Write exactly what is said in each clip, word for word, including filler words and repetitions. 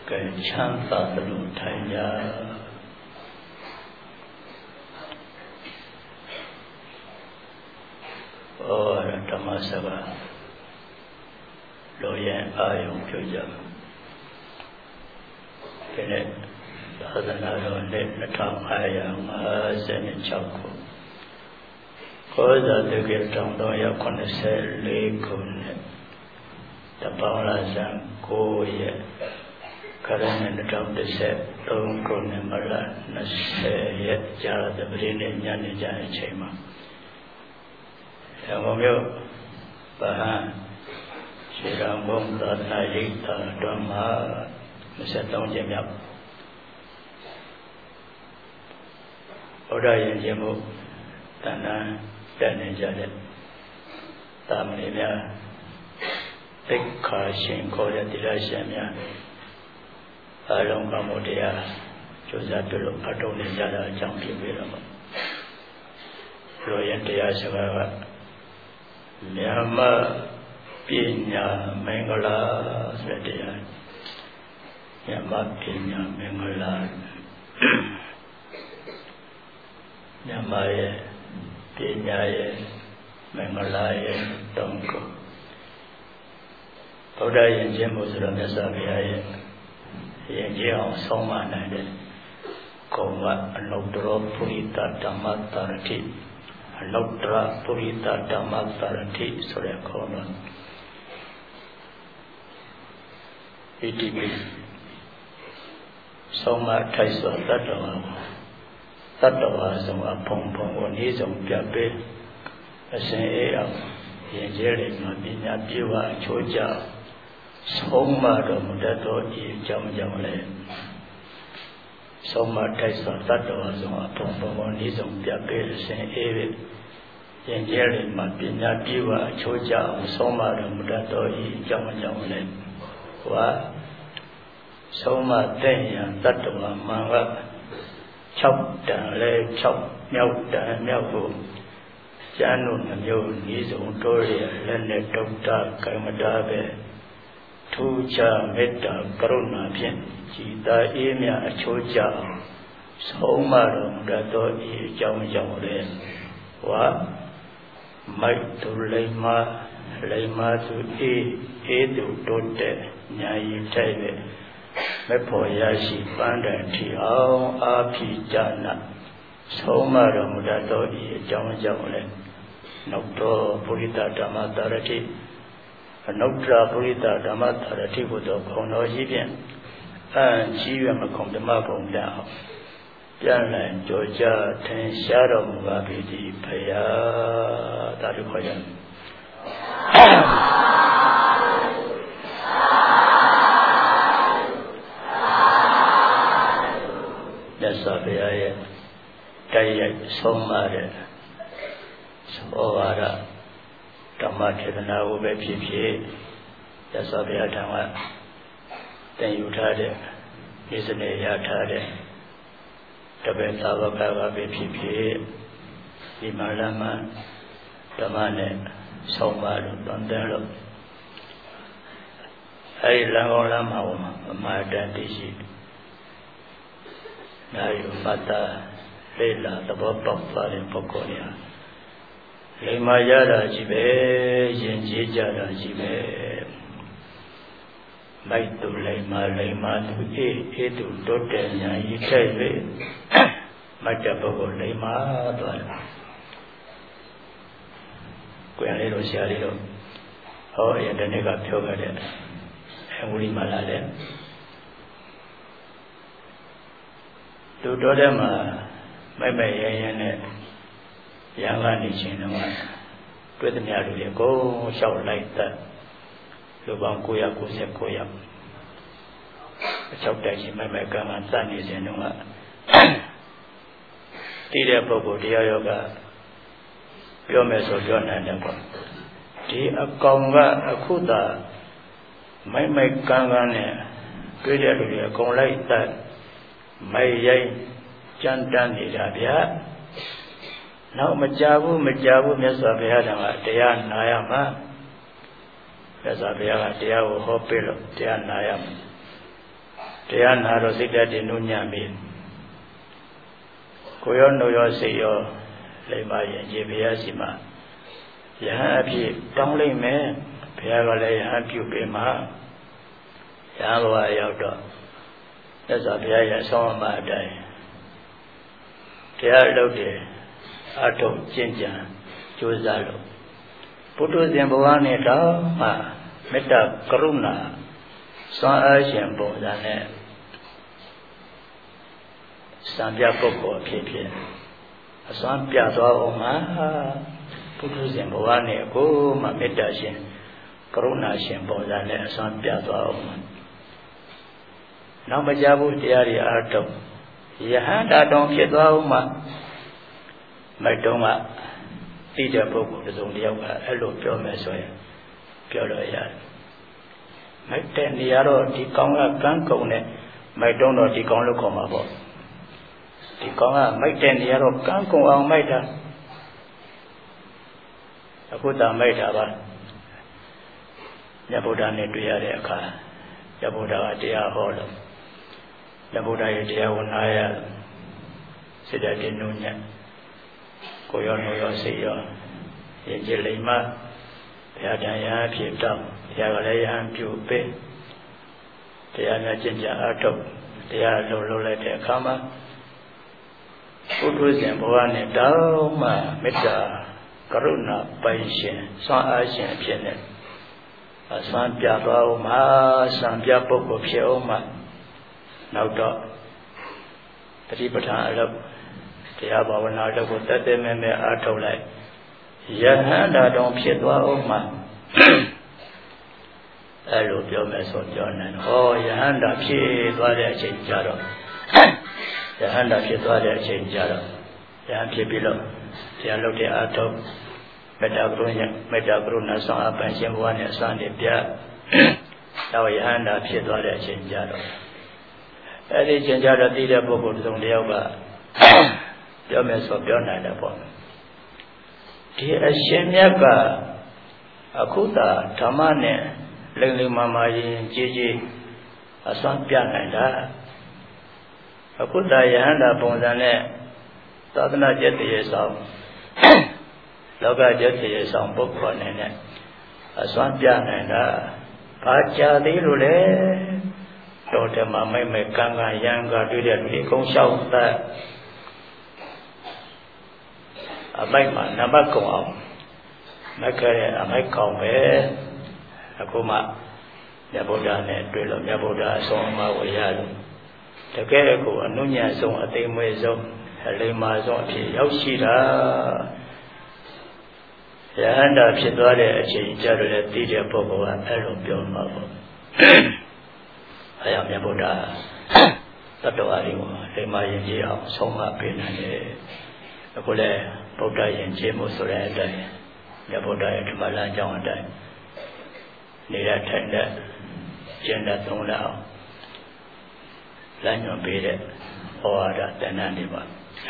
ကဲချမ်းသာသလိုထိုင်ကြဩရဓမ္မစကားလိုရင်အာယုံပြုကြဒီနေ့သာသနာတော်နှစ်နှစ်ထောင်ငါးရာငါးဆယ်၆ခုကောဇာတိကေတောင်တော်ရောက်ခုနှစ်ဆယ်လေးခုနှစ်တပေါင်းလာဇန်ကိုရက်ခရစ်နှစ်တစ်ထောင်တစ်ဆယ်သုံးခုနှစ်မလနှစ်ဆယ်ရက်ကြာတဲ့ပရိနေ့ညနေကျအချိန်မှာရန်ကုန်မြို့ဗဟန်းရှေးတော်ဘုံသာသနာ့ရိပ်သာတော်မှာ၂၃ကျင်းမြောက်ဘုရားယဉ်ကျေးမှုတဏ္ဍာတက်နေကြတဲ့တာမဏေများသိက္ခာရှင်ခေါ်တဲ့တိရရှင်များအားလုံးကမို့တရားကြိုးစားပြုလို့အထောက်နေကြတာအကြောင်းဖြစ်ပြီးတော့လိုရင်တရားစကားကမြတ်မပညာမင်္ဂလာဆိုတဲ့တရားမြတ်မပညာမင်္ဂလာမြတ်မရဲ့ပညာရဲ့မင်္ဂလာရဲ့တုံးကိုဘုရားယဉ်ကျေးမှုဆိုတော့မြတ်စွာဘုရားရဲ့ယဉ်ကျေးအောင်ဆုံးမနိုင်တဲ့ကုံကအနုတ္တရပုရိသဓမ္မတရတိအနုတ္တရပုရိသဓမ္မတရတိဆိုတဲ့ခေါင်းတော်ဣတိပိဆုံးမထိုက်စွာတတ္တဝါတတ္တဝါဆုံးအဖုံဖုံကိုနေဆုံးပြပေးအစဉ်အေးအောင်ယဉ်ကျေးရမှာပညာပြေဝအချိုးကြဆုံးမတော်မူတတ်သောဤအကြောင်းကြောင့်လည်းဆုံးမထိုက်စွာတတ္တဝါဆုံးအဖုံဖုံကိုနေဆုံးပြပေးအစဉ်အေးယဉ်ကျေးရမှာပညာပြေဝအချိုးကြအောင်ဆုံးမတော်မူတတ်သောဤအကြောင်းကြောင့်လည်းဝါဆုံးမတဲ့ရန်တတ္တဝါမှန်က၆တန်လဲ၆မြောက်တန်မြောက်ဖို့ကျမ်းတို့နှမျိုးဤဆုံးတိုးရလက်နဲ့ဒုက္ခကမ္မတာပဲထူးခြားမေတ္တာကရုဏာဖြင့်ကြည်သာအေးမြအချိုးကျအောင်ဆုံးမတော်မူတတ်သောဤအကြောင်းကြောင့်လည်းဝါမိုက်သူလိမ္မာလိမ္မာသူအေးအေးသူတိုးတဲ့ညာရီထိုက်ပဲမဖို့ရရှိပန်းတိုင်ထီအောင်အာဖိကြနာဆုံးမတော်မူတတ်သောဤအကြောင်းကြောင့်လည်းနောက်တော်ပုရိသဓမ္မတရတိအနုတ္တရပုရိသဓမ္မတရတိကိုတော့ခေါင်းတော်ကြီးဖြင့်အံကြီးရမခုံဓမ္မဘုံတောင်ပြန်လည်ကြောကြထင်ရှားတော်မူပါပြီဒီဖရာသာဓုခေါ်ကြမြတ်စွာဘုရားရဲ့တိုက်ရိုက်ဆုံးမတဲ့သောဝါဒဓမ္မထေရနာကိုပဲဖြစ်ဖြစ်မြတ်စွာဘုရားထံကသင်ယူထားတဲ့ဣဇနေရထားတဲ့တပည့်သာဝကကပဲဖြစ်ဖြစ်ဒီမာလမဓမ္မနဲ့ဆုံးမလို့တွန်တယ်လို့အဲဒီလမ်းကောင်းလမ်းမှာအမှားတန်သိရှိနာယုမတ္တလေလာသဘောပေါက်သွားတဲ့ပုဂ္ဂိုလ်ညာလိမ္မာရတာကြီးပဲယဉ်ကျေးကြတာကြီးပဲမိုက်သူလိမ္မာလိမ္မာသူအေးအေးသူတိုးတဲ့ညာဤထိုက်ပဲမတ်တပုဂ္ဂိုလ်လိမ္မာသွားတယ်ကိုယ်လေးတို့ဆရာလေးတို့ဟောရတဲ့နေ့ကပြောခဲ့တဲ့အဝိမာလာတဲ့လူတော်တဲ့မှာမိုက်မိုက်ရဲရဲနဲ့ရံကနေခြင်းတော့တွေ့တဲ့များလူတွေအကုန်လျှောက်လိုက်တဲ့လူပေါင်း၉၉၉ယောက်အချောက်တိုက်ခြင်းမိုက်မိုက်ကမှစနေခြင်းတော့တည်တဲ့ပုဂ္ဂိုလ်တရားယောဂပြောမယ်ဆိုပြောနိုင်တယ်ပေါ့ဒီအကောင်ကအခုသာမိုက်မိုက်ကန်းကန်းနဲ့တွေ့တဲ့လူတွေအကုန်လိုက်တဲ့မိုက်ရိုက်ကြမ်းတမ်းနေတာဗျာနောက်မကြဘူးမကြဘူးမြတ်စွာဘုရားကတရားနာရမှာမြတ်စွာဘုရားကတရားကိုဟောပေးလို့တရားနာရမှာတတရားနာတော့စိတ်ဓာတ်တွေနှုတ်ညံ့ပြီးကိုရောနှုတ်ရောစိတ်ရောလိမ္မာရင်ကြီးဘုရားရှိမှယဟန်အဖြစ်တောင်းလိုက်မယ်ဘုရားကလည်းယဟန်ပြုပေးမှာယဟန်ဘဝရောက်တော့သက်စွာဘုရားရဲ့ဆောင်းအမအတိုင်းတရားလုပ်တယ်အထုံကျင့်ကြံကြိုးစားလို့ပုထုဇဉ်ဘဝနဲ့တော့မှမေတ္တာကရုဏာစွမ်းအားရှင်ပုံစံနဲ့စံပြပုဂ္ဂိုလ်အဖြစ်ဖြစ်အစွမ်းပြသွားအောင်မှာပုထုဇဉ်ဘဝနဲ့ကိုမှမေတ္တာရှင်ကရုဏာရှင်ပုံစံနဲ့အစွမ်းပြသွားအောင်မှာနောက်မကြဘူးတရားတွေအားထုတ်ယဟန္တာတော်ဖြစ်သွားအောင်မှာမိုက်တုံးကတိတဲ့ပုဂ္ဂိုလ်တစ်စုံတစ်ယောက်ကအဲ့လိုပြောမယ်ဆိုရင်ပြောလို့ရတယ်မိုက်တဲ့နေရာတော့ဒီကောင်ကကန်းကုန်နဲ့မိုက်တုံးတော့ဒီကောင်လို့ခေါ်မှာပေါ့ဒီကောင်ကမိုက်တဲ့နေရာတော့ကန်းကုန်အောင်မိုက်တာအခုတမိုက်တာပါမြတ်ဗုဒ္ဓနဲ့တွေ့ရတဲ့အခါမြတ်ဗုဒ္ဓကတရားဟောလို့မြတ်ဗုဒ္ဓရဲ့တရားကိုနားရစိတ်ဓာတ်တွေနှုတ်ညံ့ကိုရောနှုတ်ရောစိတ်ရောရင်ကျလိမ္မာဘုရားတရားဖြစ်တော့ဘုရားကလည်းယဟန်ပြုပေးတရားများကျင့်ကြံအားထုတ်တရားလုံးလုံးလိုက်တဲ့အခါမှာပုထုဇဉ်ဘဝနဲ့တောင်းမှမေတ္တာကရုဏာပိုင်ရှင်စွမ်းအားရှင်ဖြစ်နေအစွမ်းပြသွားအောင်မှာစံပြပုဂ္ဂိုလ်ဖြစ်အောင်မှာနောက်တော့တတိပဋ္ဌာန်အလုပ်တရားဘာဝနာအလုပ်ကိုတတ်တဲ့မဲ့မဲ့အားထုတ်လိုက်ယဟန္တာတော်ဖြစ်သွားအောင်မှာအဲ့လိုပြောမယ်ဆိုပြောနိုင်ဟောယဟန္တာဖြစ်သွားတဲ့အချိန်ကြတော့ယဟန္တာဖြစ်သွားတဲ့အချိန်ကြတော့ယဟန်ဖြစ်ပြီးတော့တရားလုပ်တဲ့အားထုတ်မေတ္တာကရုဏာမေတ္တာကရုဏာဆောင်အပန်ရှင်ဘဝနဲ့အစွမ်းနဲ့ပြတော့ယဟန္တာဖြစ်သွားတဲ့အချိန်ကြတော့အဲ့ဒီချိန်ကြတော့သိတဲ့ပုဂ္ဂိုလ်တစ်စုံတစ်ယောက်ကပြောမယ်ဆိုပြောနိုင်တယ်ပေါ့ဒီအရှင်မြတ်ကအခုသာဓမ္မနဲ့လိမ့်လိမ့်မာမာရင်ကြီးကြီးအစွမ်းပြနိုင်တာအခုသာယဟန္တာပုံစံနဲ့သာသနာ့ကျက်တရေဆောင်လောကကျက်တရေဆောင်ပုဂ္ဂိုလ်နဲ့နဲ့အစွမ်းပြနိုင်တာဘာကြသေးလို့လဲတော်တယ်မှာမိမ့်မဲ့ကံကရံကတွေ့တဲ့ဒီကုန်းလျှောက်သတ်အမိုက်မှာနံပါတ်ကုံအောင်မက်ခဲ့တဲ့အမိုက်ကောင်းပဲအခုမှမြတ်ဗုဒ္ဓနဲ့တွေ့လို့မြတ်ဗုဒ္ဓအဆုံးအမဝေရလို့တကယ်ကိုအနုညံ့ဆုံးအသိမွေးဆုံးအလိမ္မာဆုံးအဖြစ်ရောက်ရှိတာယဟန္တာဖြစ်သွားတဲ့အချိန်ကြတော့လေသိတဲ့ပုဂ္ဂိုလ်ကအဲ့လိုပြောမှာပေါ့အဲ့ရမြတ်ဗုဒ္ဓတတ္တဝါတွေကိုလိမ္မာရင်ကြီးအောင်ဆုံးမပေးနိုင်တယ်အခုလေဗုဒ္ဓရင်ကြီးမှုဆိုတဲ့အတိုင်းမြတ်ဗုဒ္ဓရဲ့ဓမ္မလမ်းကြောင်းအတိုင်းနေတဲ့ထိုင်တဲ့ကျင့်တဲ့သုံးလောက်လမ်းညွှန်ပေးတဲ့ဩဝါဒတဏ္ဍာနေပါ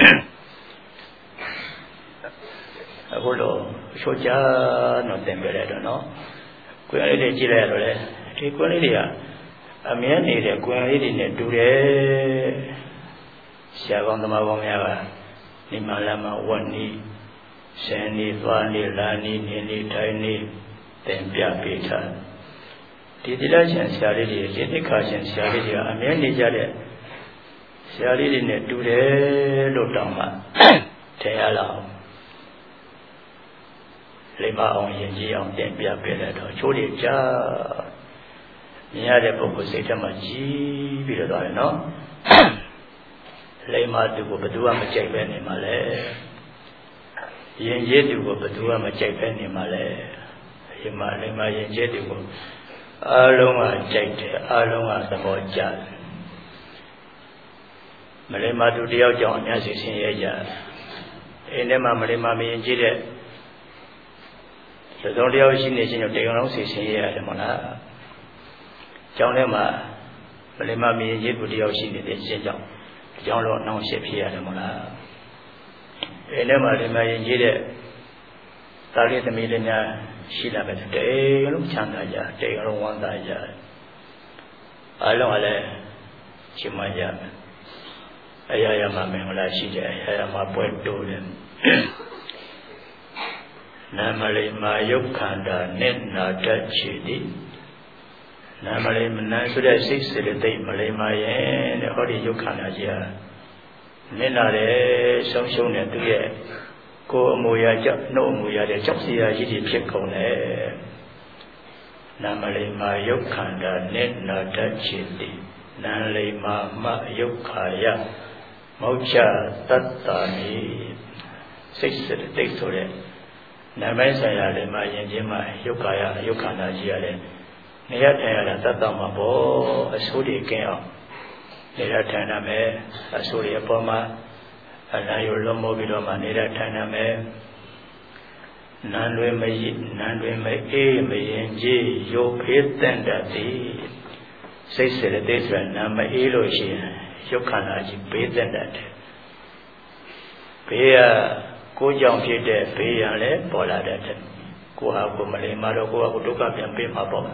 အခုလိုချိုးချတော့တင်ပြရတော့နော်ကိုယ်လေးတွေကြည့်လိုက်ရတော့လေဒီကိုယ်လေးတွေကအမြဲနေတဲ့ကိုယ်လေးတွေနဲ့တူတယ်ဆရာကောင်းသမားကောင်းများကဒီမှာလမ်းမှာဝတ်နေဆယ်နေသွားနေလာနေနေနေထိုင်နေတင်ပြပေးထားဒီတိလရှင်ဆရာလေးတွေဒီသိက္ခာရှင်ဆရာလေးတွေကအမြဲနေကြတဲ့ဆရာလေးတွေနဲ့တူတယ်လို့တောင်းမှထင်ရလောက်လိမ္မာအောင်ယဉ်ကျေးအောင်တင်ပြပေးတဲ့တော့ချိုးတွေကြားမြင်ရတဲ့ပုဂ္ဂိုလ်စိတ်ထဲမှာကြီးပြီးတော့သွားတယ်နော်လိမ္မာသူကိုဘယ်သူမှမကြိုက်ပဲနေမှာလဲယဉ်ကျေးသူကိုဘယ်သူမှမကြိုက်ပဲနေမှာလဲလိမ္မာလိမ္မာယဉ်ကျေးသူကိုအားလုံးကကြိုက်တယ်အားလုံးကသဘောကျတယ်မလိမ္မာသူတယောက်ကြောင့်အများစီဆင်းရဲကြအိမ်ထဲမှာမလိမ္မာမယဉ်ကျေးတဲ့သုံးတယောက်ရှိနေချင်းတော့တရားလုံးစီဆင်းရဲရတယ်မဟုတ်လားကျောင်းထဲမှာမလိမ္မာမယဉ်ကျေးသူတယောက်ရှိနေတဲ့ချင်းကြောင့်ကျောင်းလုံးနှောင့်ယှက်ဖြစ်ရတယ်မဟုတ်လားအိမ်ထဲမှာလိမ္မာယဉ်ကျေးတဲ့သာရိသမီးတွေများရှိလာပဲတေလုံးချမ်းသာကြတေလုံးဝမ်းသာကြအားလုံးကလည်း Chimaya Ayayama Mengla Shija Ayayama Puerto Namale Mayukanda Nena Dachidi Namale Manasuda Six the day Malay Mayan Hori Yukanaja Nena Samsung and Duye Go Moya no Moya the Chopsia Yidi Picone Namale Mayukanda Nena Dachidi Nanle ma yukaya Mocha Tatani Six days to it. Namesaya le ma yinjima yukaya yukana jiale. Nayataya Tatama bo a sudi king. Nayatana me a sudi apoma Anayo Biloma Nayatana me Nanwe me Nanwe me e me yinji yo pit and that Say said this when Nama Eloshi, Yokanaji, bathe than that. Paya, go young Peter, pay and let Pola that. Go have go Malay Maro, go up to look up and pay my bomb.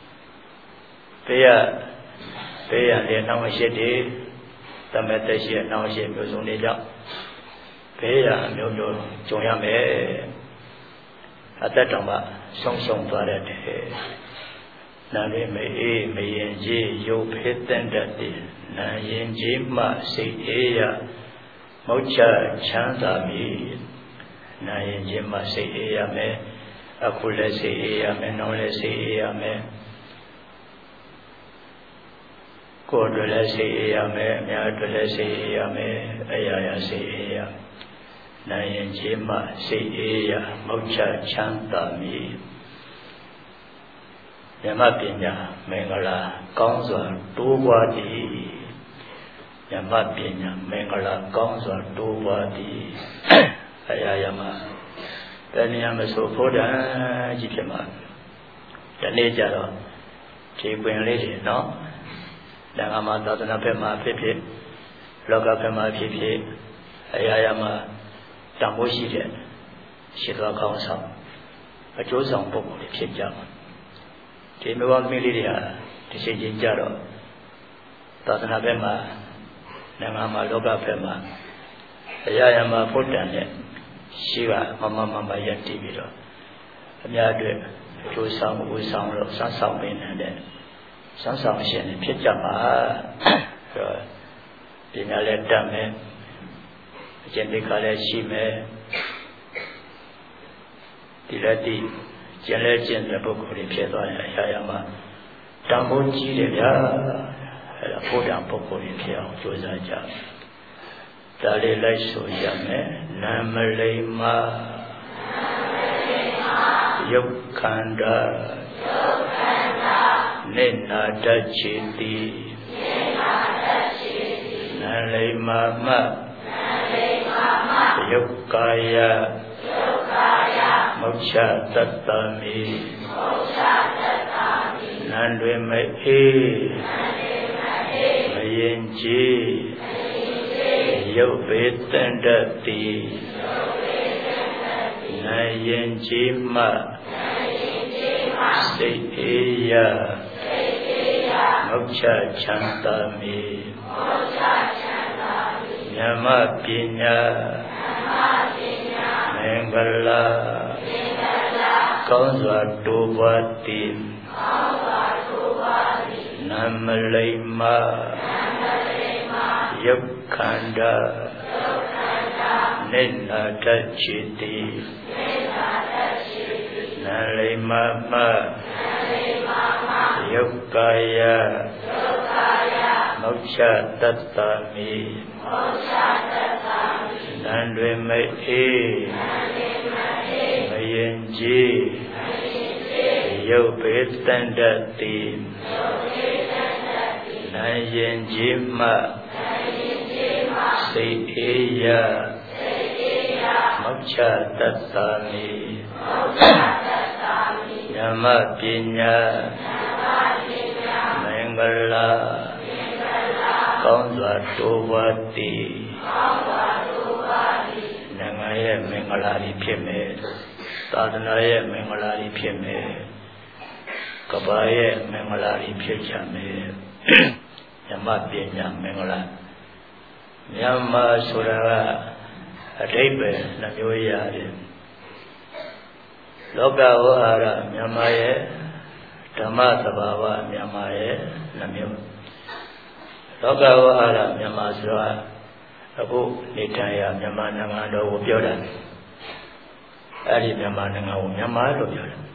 Paya, pay and then now she did. The metashi now she was only up. Paya, no, no, Joyame. At that time, some song for that. Nani me e me yenji yo pitten dati na yenji ma se eya mocha chanda mi na yenji ma se eya me akule se eya me nole se eya me kodole se eya me myadole se eya me ayaya se eya na yenji ma se eya mocha chanda mi Yamapinya Mengala Council Tuwadi Yamapinya Mengala Council Tuwadi Ayayama Tanyama Sofoda Jitama Tanejaro Chipin Lady no Dangama Tatana Pema Pipi Loka Pema Pipi Ayayama Tambushi Shitwa Council A Josang Book Pijama Timuan Milia, the Sijin Jaro, Tatana Pema, Namama Loga Pema, Ayayama Putane, Shiva, Mama Mama Yanti Viro, Amyadre, two song with some some song in and then some song in Pijama, Dinale Dame, Jendicale Shime, Dilati. General General Book of the Pietro Yayama Tamboji, a Podam Book of the Piao, Josaja Dali Laiso Yame, Namalema Yokanda Nena Dachiti Nalema Yokaya Moksha Tatami Nandwe Me Mayenji Yopetandati Nayenji Ma Seya Moksha Chantami Yama Pinya Mengala Kaunzwa Tuvati Namalema Yukanda Nena Tachiti Nalemama Yukaya Moksha Tatami Nandwe Me Mayenji Yopetandati Nayenji Ma Seya Moksha Tatami Yama Pinya Mengala Kaunzwa Tuvati Nangaya Mengalari Pime Tadanaya Mengalari Pime Kabaya Mengalari Pichame Yama မြန်မာပညာမင်္ဂလာမြန်မာဆိုတာကအဓိပ္ပာယ်နှမျိုးရတယ်လောကဝဟာရမြန်မာရဲ့ဓမ္မသဘာဝမြန်မာရဲ့နှမျိုးလောကဝဟာရမြန်မာဆိုတာအခုနေထိုင်ရမြန်မာနိုင်ငံတော်ကိုပြောတာအဲ့ဒီမြန်မာနိုင်ငံကိုမြန်မာလို့ပြောတယ်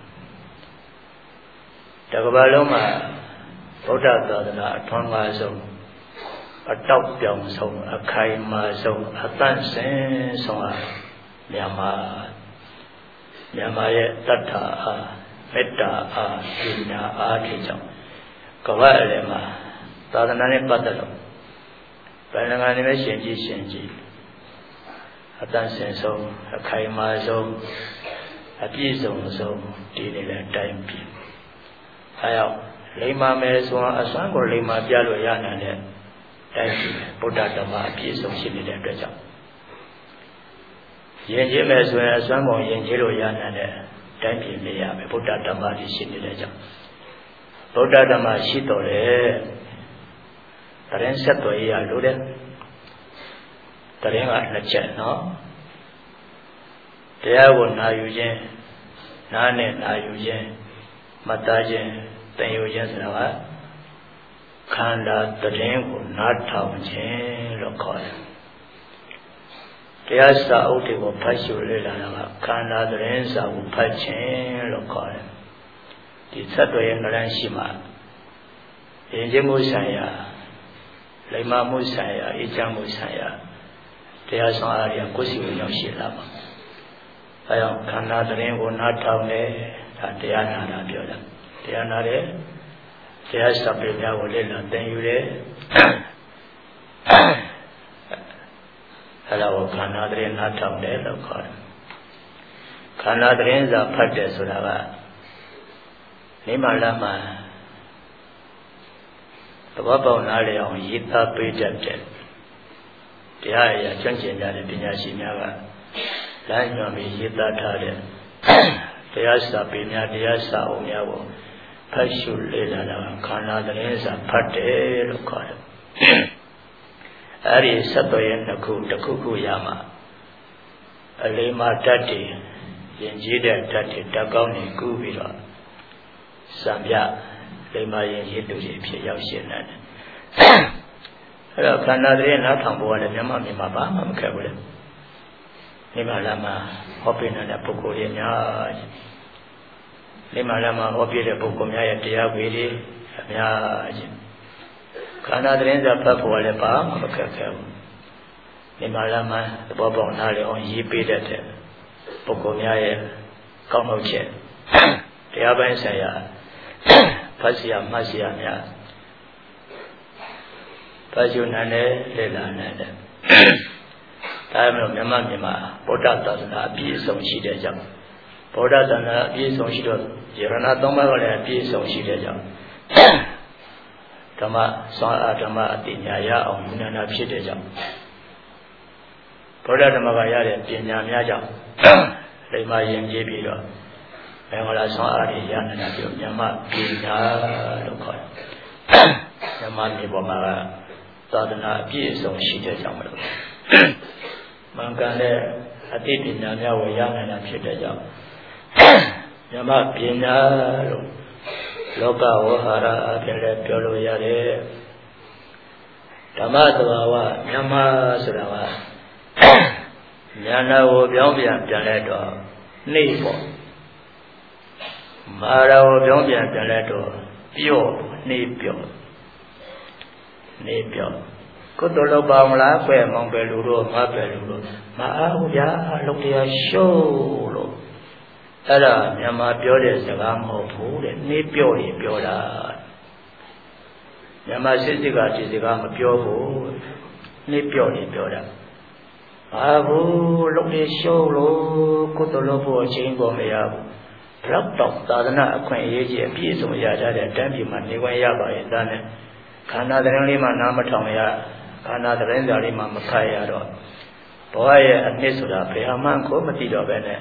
တကမ္ဘာလုံးမှာဗုဒ္ဓသာသနာအထွန်းကားဆုံးအတောက်ပြောင်ဆုံးအခိုင်မာဆုံးအသန့်စင်ဆုံးဟာမြန်မာမြန်မာရဲ့တတ္ထာအားမေတ္တာအားပညာအားဖြင့်ကြောင့်ကမ္ဘာအလယ်မှာသာသနာနဲ့ပတ်သက်လို့ဘယ်နိုင်ငံနဲ့ရှင်ကြည့်ရှင်ကြည့်အသန့်စင်ဆုံးအခိုင်မာဆုံးအပြည့်စုံဆုံးဒီနေတဲ့အတိုင်းပြည်အဲရောက်လိမ္မာမယ်ဆိုအစွမ်းကိုလိမ္မာပြလို့ရနိုင်တဲ့တိုင်းပြည်ဗုဒ္ဓဓမ္မအပြည့်စုံရှိနေတဲ့အတွက်ကြောင့်ယဉ်ကျေးမယ်ဆိုရင်အစွမ်းကုန်ယဉ်ကျေးလို့ရနိုင်တဲ့တိုင်းပြည်နေရမယ်ဗုဒ္ဓဓမ္မကြီးရှိနေတဲ့ကြောင့်ဗုဒ္ဓဓမ္မရှိတော်တယ်တရင်ဆက်တော်ရလို့တဲ့တရင်ကနှစ်ချက်နော်တရားကိုနာယူခြင်းနားနဲ့နာယူခြင်းမတ်သားခြင်းသင်ယူခြင်းဆိုတာကခန္ဓာတရင်ကိုနားထောင်ခြင်းလို့ခေါ်တယ်တရားစာအုပ်တွေကိုဖတ်ရှုလေ့လာတာကခန္ဓာတရင်စာကိုဖတ်ခြင်းလို့ခေါ်တယ်ဒီဆက်တော်ရဲ့နရရှိမှာယဉ်ကျေးမှုဆိုင်ရာလိမ္မာမှုဆိုင်ရာအေးချမ်းမှုဆိုင်ရာတရားဆောင်အားဖြင့်ကိုယ်စီကိုရောက်ရှိလာပါအဲကြောင့်ခန္ဓာတရင်ကိုနားထောင်တယ်ဒါတရားနာတာပြောတာတရားနာတယ်တရားစပယ်များကိုလေ့လာသင်ယူတယ်အဲဒါကိုခန္ဓာတရင်နားထောင်တယ်လို့ခေါ်တယ်ခန္ဓာတရင်စာဖတ်တယ်ဆိုတာကနိမလာမှာသဘောပေါက်နားလည်အောင်ရေးသားပေးတတ်တယ်တရားအရာကျွမ်းကျင်ကြတဲ့ပညာရှင်များကလမ်းညွှန်ပြီးရေးသားထားတဲ့တရားစာပေများတရားစာအုပ်များကိုဖတ်ရှုလေ့လာတာခန္ဓာတရင်စာဖတ်တယ်လို့ခေါ်တယ်အဲ့ဒီဆက်တော်ရဲ့တစ်ခုတစ်ခုခုရမှာအလေးမှာတတ်တယ်ယဉ်ကျေးတဲ့တတ်တယ်တတ်ကောင်းနေကူးပြီးတော့စံပြလိမ္မာရင်ရည်သူကြီးဖြစ်ရောက်ရှင်နေတယ်အဲ့တော့ခန္ဓာတည်းနားထောင်ဖို့ကလည်းမြန်မာမြန်မာဘာမှမခက်ဘူးလေလိမ္မာလာမှာဟောပြနေတဲ့ပုဂ္ဂိုလ်တွေများလိမ္မာလာမှာဟောပြတဲ့ပုဂ္ဂိုလ်များရဲ့တရားဝေတွေအများကြီးခန္ဓာတည်းစာဖတ်ဖို့ကလည်းဘာမှမခက်ခဲဘူးလိမ္မာလာမှာသဘောပေါက်နားလည်အောင်ရေးပေးတဲ့ပုဂ္ဂိုလ်များရဲ့ကောင်းမှုချက်တရားပိုင်းဆိုင်ရာဖတ်စီရမှတ်စီရများဖတ်ရှုနိုင်တယ်လေ့လာနိုင်တယ်ဒါမှမဟုတ်မြန်မာမြန်မာဗုဒ္ဓသာသနာအပြည့်အစုံရှိတဲ့ကြောင့်ဗုဒ္ဓသာသနာအပြည့်အစုံရှိတော့ယရဏသုံးပါးကလည်းအပြည့်အစုံရှိတဲ့ကြောင့်ဓမ္မစွမ်းအားဓမ္မအတိညာရအောင်ဉာဏ်နာဖြစ်တဲ့ကြောင့်ဗုဒ္ဓဓမ္မကရတဲ့ပညာများကြောင့်လိမ္မာရင်ကျေးပြီးတော့မင်္ဂလာဆောင်အားရရနေတာပြောမြန်မာပြည်ညာလို့ခေါ်တယ်။မြန်မာပြည်ပေါ်မှာသာသနာအပြည့်အစုံရှိတဲ့ကြောင့်မလို့မင်္ဂလာနဲ့အတိပညာများကိုရနေတာဖြစ်တဲ့ကြောင့်မြန်မာပြည်ညာလို့လောကဝဟာရအဖြစ်လည်းပြောလို့ရတယ်။ဓမ္မသဘာဝမြန်မာဆိုတာကဉာဏ်ကိုပြောင်းပြန်ပြန်လဲတော့နှိပ်ပေါ့မာရကိုပြောင်းပြန်ပြန်လဲတော့ပြော့နှိပ်ပြော့နှိပ်ပြော့ကုသိုလ်လုပ်ပါမလားပဲမောင်ပဲလူတို့ငါပဲလူတို့မအားဘူးဗျာလုံတရားရှုံးလို့အဲ့ဒါမြန်မာပြောတဲ့စကားမဟုတ်ဘူးတဲ့နှိပ်ပြော့ရင်ပြောတာမြန်မာစစ်စစ်ကဒီစကားမပြောဘူးနှိပ်ပြော့ရင်ပြောတာဘာဘူးလုံရရှုံးလို့ကုသိုလ်လုပ်ဖို့အချိန်ပေါ်မရဘူးလောက်တော့သာသနာအခွင့်အရေးကြီးအပြည့်စုံရထားတဲ့တန်းပြည်မှာနေခွင့်ရပါရဲ့သားနဲ့ခန္ဓာတရင်လေးမှနားမထောင်ရခန္ဓာတရင်စာလေးမှမခတ်ရတော့ဘဝရဲ့အနှစ်ဆိုတာဘယ်မှကိုမသိတော့ပဲနဲ့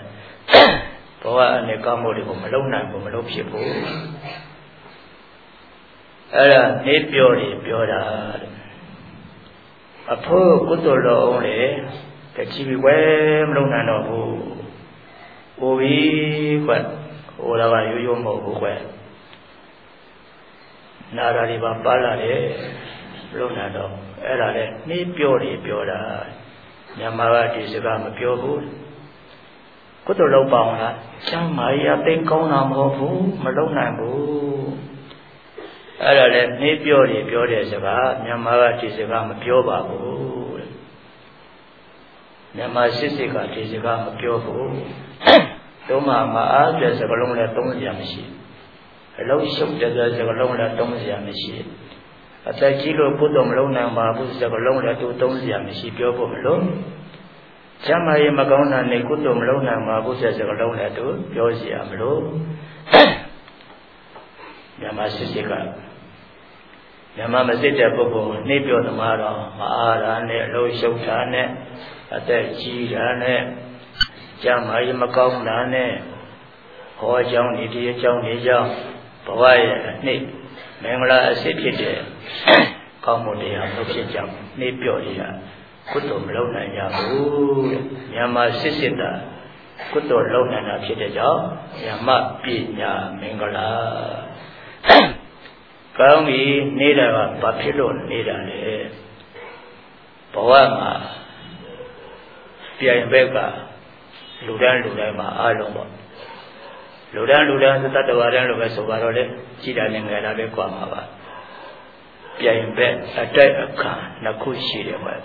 ဘဝအနှစ်ကောင်းမှုတွေကိုမလုံနိုင်ဘူးမလုပ်ဖြစ်ဘူး Ada ni piori piora. Apa kutu lo oleh kecibi kue melungan aku. Ubi kue, orang yuyu mau kue. Nara di bapa lah le, melungan do. Ada le ni piori piora. Nyamawa di segala pioru. Kutu lo bang lah. Jangan maya tengkau nama bu, melungan bu. Ada le ni piori piora segala. Nyamawa di segala pioba bu. Nyamawa sisi ka di segala piobu. Tuma maa dia sekalung le tong jam si. Lau syuk dia sekalung le tong jam si. Ata kilo putom lau nang ma bu sekalung le tu tong jam si piobu melong. Jama ye makau na ne kutom lau nang ma bu sekalung le tu pio jam melong. Nyamawa sisi ka. Nyamawa masih dia bubu ni pio tamara maa ra ne lau syuk ta ne. Ata jira ne. Jam hari makau na ne, kau jang ni dia jang ni jang, bawai ni, mengala asyik dia, kau mudi yang mesti jam ni pior dia, kutu melau na jabu, nyama sisita, kutu melau na na kita jauh, nyama pinya mengala, kau ni ni dah bapilon ni dah le, bawai ma, piang beka. Ludan ludan ma along ba. Ludan ludan seta tawaran lo ba sobaro le jida ne ngala be kwa ma ba. Pian be atai akha nakhu shi de ba.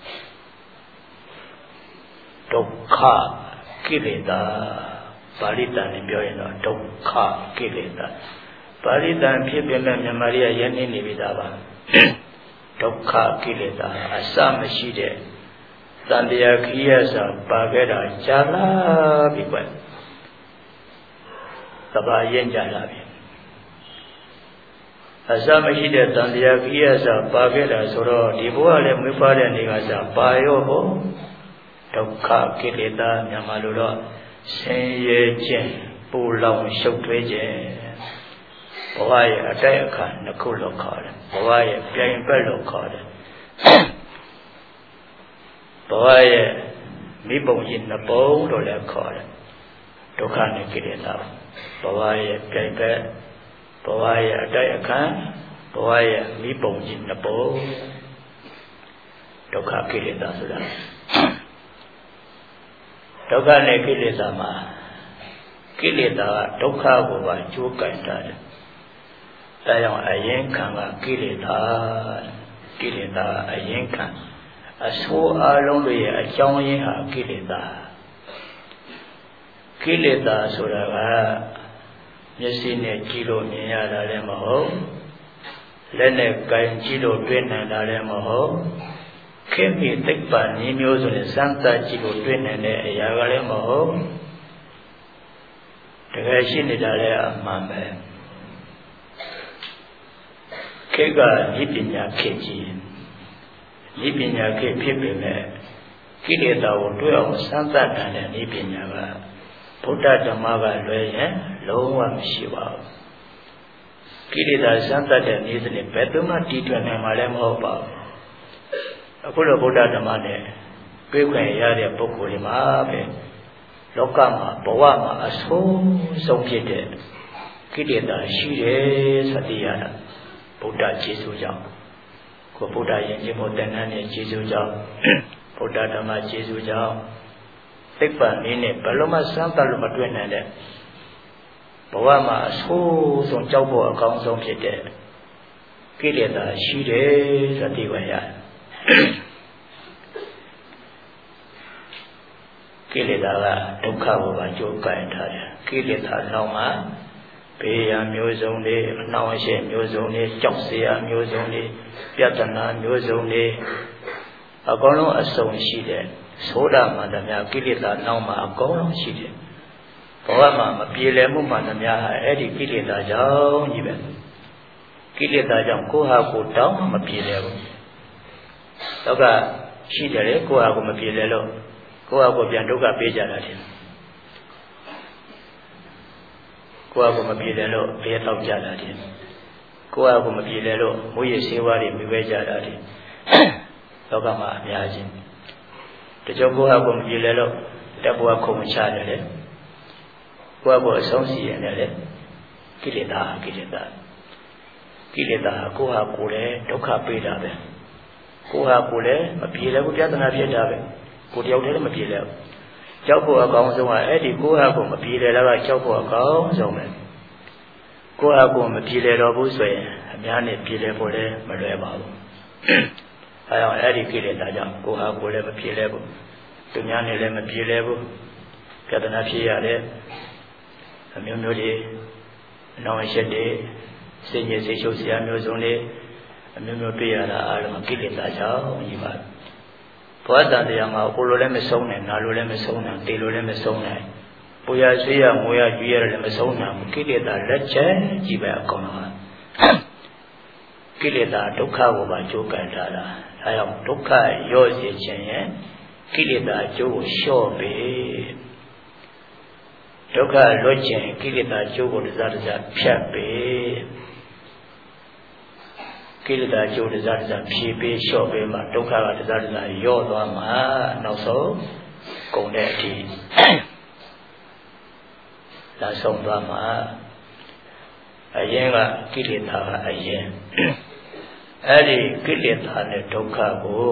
Dukkha kileta Palita ne pyo yin do dukkha kileta. Palita phit pi me Myanmar ya yan ni bi da ba. Dukkha kileta asa ma shi de Tandiya kiyasa pagera jala bibat. Taba yen jala bi. Asa mashi de tandiya kiyasa pagera soro di bwa le mwi pa de ni ga sa pa yo ho. Dukkha kileta Myanmar lo do sin ye chin pu laung shuk twei chin. Bwa ye atai akha nakhu lo kha de. Bwa ye pian pat lo kha de. Bawai mi bông yin na bông rồi lại khỏi dukkha ne kileta bawai pian pe bawai adai akha bawai mi bông yin na bông dukkha kiletaဆိုတာdukkha ne kileta ma kileta dukkhaကိုပါကျိုးကြိုက်တာတယ်ဒါကြောင့်အရင်ခံကkileta kileta အရင်ခံအဆိုးအလုံးတွေရဲ့အကြောင်းရင်းဟာကိလေသာကိလေသာဆိုတာကမျက်စိနဲ့ကြည့်လို့မြင်ရတာလည်းမဟုတ်လက်နဲ့ကိုင်ကြည့်လို့တွေ့နိုင်တာလည်းမဟုတ်ခေတ်ပြီးသိပ္ပံနည်းမျိုးဆိုရင်စမ်းသပ်ကြည့်လို့တွေ့နိုင်တဲ့အရာကလည်းမဟုတ်တကယ်ရှိနေတာလည်းအမှန်ပဲခေတ်ကဤပညာခေတ်ကြီးဤပညာခေတ်ဖြစ်ပေမဲ့ကိလေသာကိုတွေ့အောင်စမ်းသပ်တဲ့ဤပညာကဗုဒ္ဓဓမ္မကလွယ်ရင်လုံးဝမရှိပါဘူးကိလေသာစမ်းသပ်တဲ့ဤစနစ်ဘယ်သူမှတည်ထွင်နိုင်မှာလည်းမဟုတ်ပါဘူးအခုလိုဗုဒ္ဓဓမ္မနဲ့တွေ့ခွင့်ရတဲ့ပုဂ္ဂိုလ်တွေမှာပဲလောကမှာဘဝမှာအဆိုးဆုံးဖြစ်တဲ့ကိလေသာရှိတယ်ဆိုသိရတာဗုဒ္ဓကျေးဇူးကြောင့်ကိုဗုဒ္ဓယဉ်ကျေးမှုတဏ္ဍာနဲ့ကျေးဇူးကြောင့်ဗုဒ္ဓဓမ္မကျေးဇူးကြောင့်သိပ္ပံနည်းနဲ့ဘယ်လိုမှစမ်းသပ်လို့မတွေ့နိုင်တဲ့ဘဝမှာအဆိုးဆုံးကြောက်ဖို့အကောင်းဆုံးဖြစ်တဲ့ကိလေသာရှိတယ်ဆိုသိခွင့်ရတယ်ကိလေသာကဒုက္ခကိုပါကြိုးကိုင်ထားတယ်ကိလေသာနောက်မှာဘေးရန်မျိုးစုံတွေအနှောင့်အယှက်မျိုးစုံတွေကြောက်စရာမျိုးစုံတွေပြဿနာမျိုးစုံတွေအကုန်လုံးအစုံရှိတယ်သောတာမှန်သမျှကိလေသာနောက်မှာအကုန်လုံးရှိတယ်ဘဝမှာမပြေလည်မှုမှန်သမျှဟာအဲ့ဒီကိလေသာကြောင့်ကြီးပဲကိလေသာကြောင့်ကိုယ်ဟာကိုယ်တောင်းမပြေလည်ဘူးတော့ကရှိတယ်လေကိုယ်ဟာကိုယ်မပြေလည်လို့ကိုယ်ဟာကိုယ်ပြန်ဒုက္ခပေးကြတာတယ်ကိုယ်ဟာကိုယ်မပြေလည်လို့ဘေးထောက်ကြတာတယ်ကိုယ့်အကူမပြေလဲလို့မွေးရဆေးဝါးတွေမိပဲကြတာဒီလောကမှာအများကြီးတချို့ကိုယ့်အကူမပြေလဲလို့တက်ဘဝခုံချတယ်လေကိုယ့်အကူအဆုံးစီရတယ်လေကိလေသာကိလေသာကိလေသာကိုယ့်ဟာကိုယ်လည်းဒုက္ခပေးတာပဲကိုယ်ဟာကိုယ်လည်းမပြေလဲဘူးပြဿနာဖြစ်တာပဲကိုယ်တယောက်တည်းလည်းမပြေလဲဘူးကြောက်ဖို့အကောင်းဆုံးကအဲ့ဒီကိုယ့်ဟာကိုယ်မပြေလဲတော့ကြောက်ဖို့အကောင်းဆုံးပဲကိုယ့်ဟာကိုယ်မပြေလဲတော့ဘူးဆိုရင်အများနဲ့ပြေလဲဖို့လည်းမလွယ်ပါဘူးအဲအောင်အဲ့ဒီကိလေသာကြောင့်ကိုယ်ဟာကိုယ်လည်းမပြေလဲဘူးသူများနဲ့လည်းမပြေလဲဘူးပြဿနာဖြစ်ရတဲ့အမျိုးမျိုးတွေအနောင်ရှက်တွေစိတ်ညစ်စိတ်ရှုပ်စရာမျိုးစုံတွေအမျိုးမျိုးတွေ့ရတာအားလုံးကိလေသာကြောင့်ကြီးပါဘောဓတရားမှာကိုလိုလည်းမဆုံးနိုင်နာလိုလည်းမဆုံးနိုင်တေလိုလည်းမဆုံးနိုင်ပူရဆွေးရငိုရကြွေးရလည်းမဆုံးနိုင်ကိလေသာလက်ချက်ကြီးပဲအကုန်လုံးကိလေသာဒုက္ခကိုပါကြိုးကန်ထားတာအဲကြောင့်ဒုက္ခရော့စေခြင်းရဲ့ကိလေသာအကျိုးကိုလျှော့ပေဒုက္ခလွတ်ခြင်းကိလေသာအကျိုးကိုတစားတစားဖြတ်ပေကိလေသာအကျိုးတစားတစားဖြည့်ပေးလျှော့ပေးမှဒုက္ခကတစားတစားရော့သွားမှနောက်ဆုံးကုန်တဲ့အထိလာဆုံးသွားမှအရင်ကကိလေသာကအရင်အဲ့ဒီကိလေသာနဲ့ဒုက္ခကို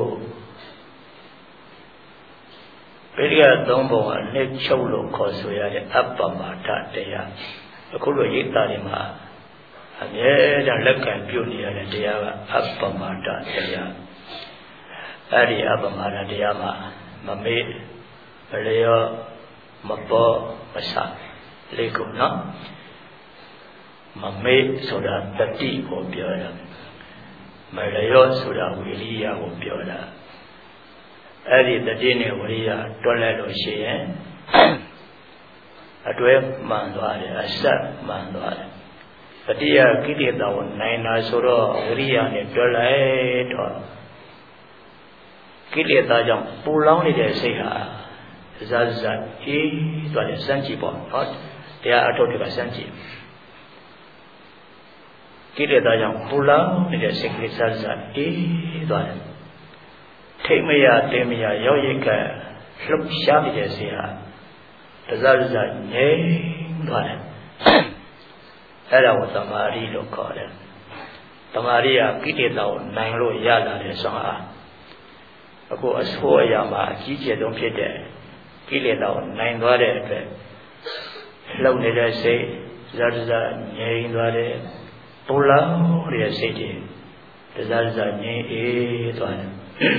ပိဋကသုံးပုံကနှစ်ချုပ်လို့ခေါ်ဆိုရတဲ့အပ္ပမတ္ထတရားအခုလိုရိပ်သာတွေမှာအမြဲတမ်းလက်ခံပြုနေရတဲ့တရားကအပ္ပမတ္ထတရားအဲ့ဒီအပ္ပမတ္ထတရားမှာမမေ့မလျော့မပေါ်မဆလေးခုနော်မမေ့ဆိုတာတတိကိုပြောတာမလျော့ဆိုတာဝိရိယကိုပြောတာအဲ့ဒီတတိနဲ့ဝိရိယတွန်းလိုက်လို့ရှိရင်အတွဲမှန်သွားတယ်အဆက်မှန်သွားတယ်တတိယကိလေသာကိုနိုင်တာဆိုတော့ဝိရိယနဲ့တွန်းလိုက်တော့ကိလေသာကြောင့်ပူလောင်နေတဲ့စိတ်ဟာဇာဇာအေးသွားတယ်စမ်းကြည့်ပေါ့ဟုတ်တရားအထုတ်တွေကစမ်းကြည့်ကိလေသာကြောင့်ပူလောင်နေတဲ့စိတ်ကလေးဇာဇာအေးသွားတယ်ထိတ်မရတင်းမရရောက်ရိတ်ကလှုပ်ရှားနေတဲ့စိတ်ဟာတစားတစားငြိမ်သွားတယ်အဲ့ဒါကိုသမာဓိလို့ခေါ်တယ်သမာဓိကကိလေသာကိုနိုင်လို့ရလာတဲ့ဆွမ်းအားအခုအဆိုးအရာမှာအကြီးကျယ်ဆုံးဖြစ်တဲ့ကိလေသာကိုနိုင်သွားတဲ့အတွက်လှုပ်နေတဲ့စိတ်တစားတစားငြိမ်သွားတယ်ပူလောင်တဲ့စိတ်တွေတစားတစားငြိမ်အေးသွားတယ်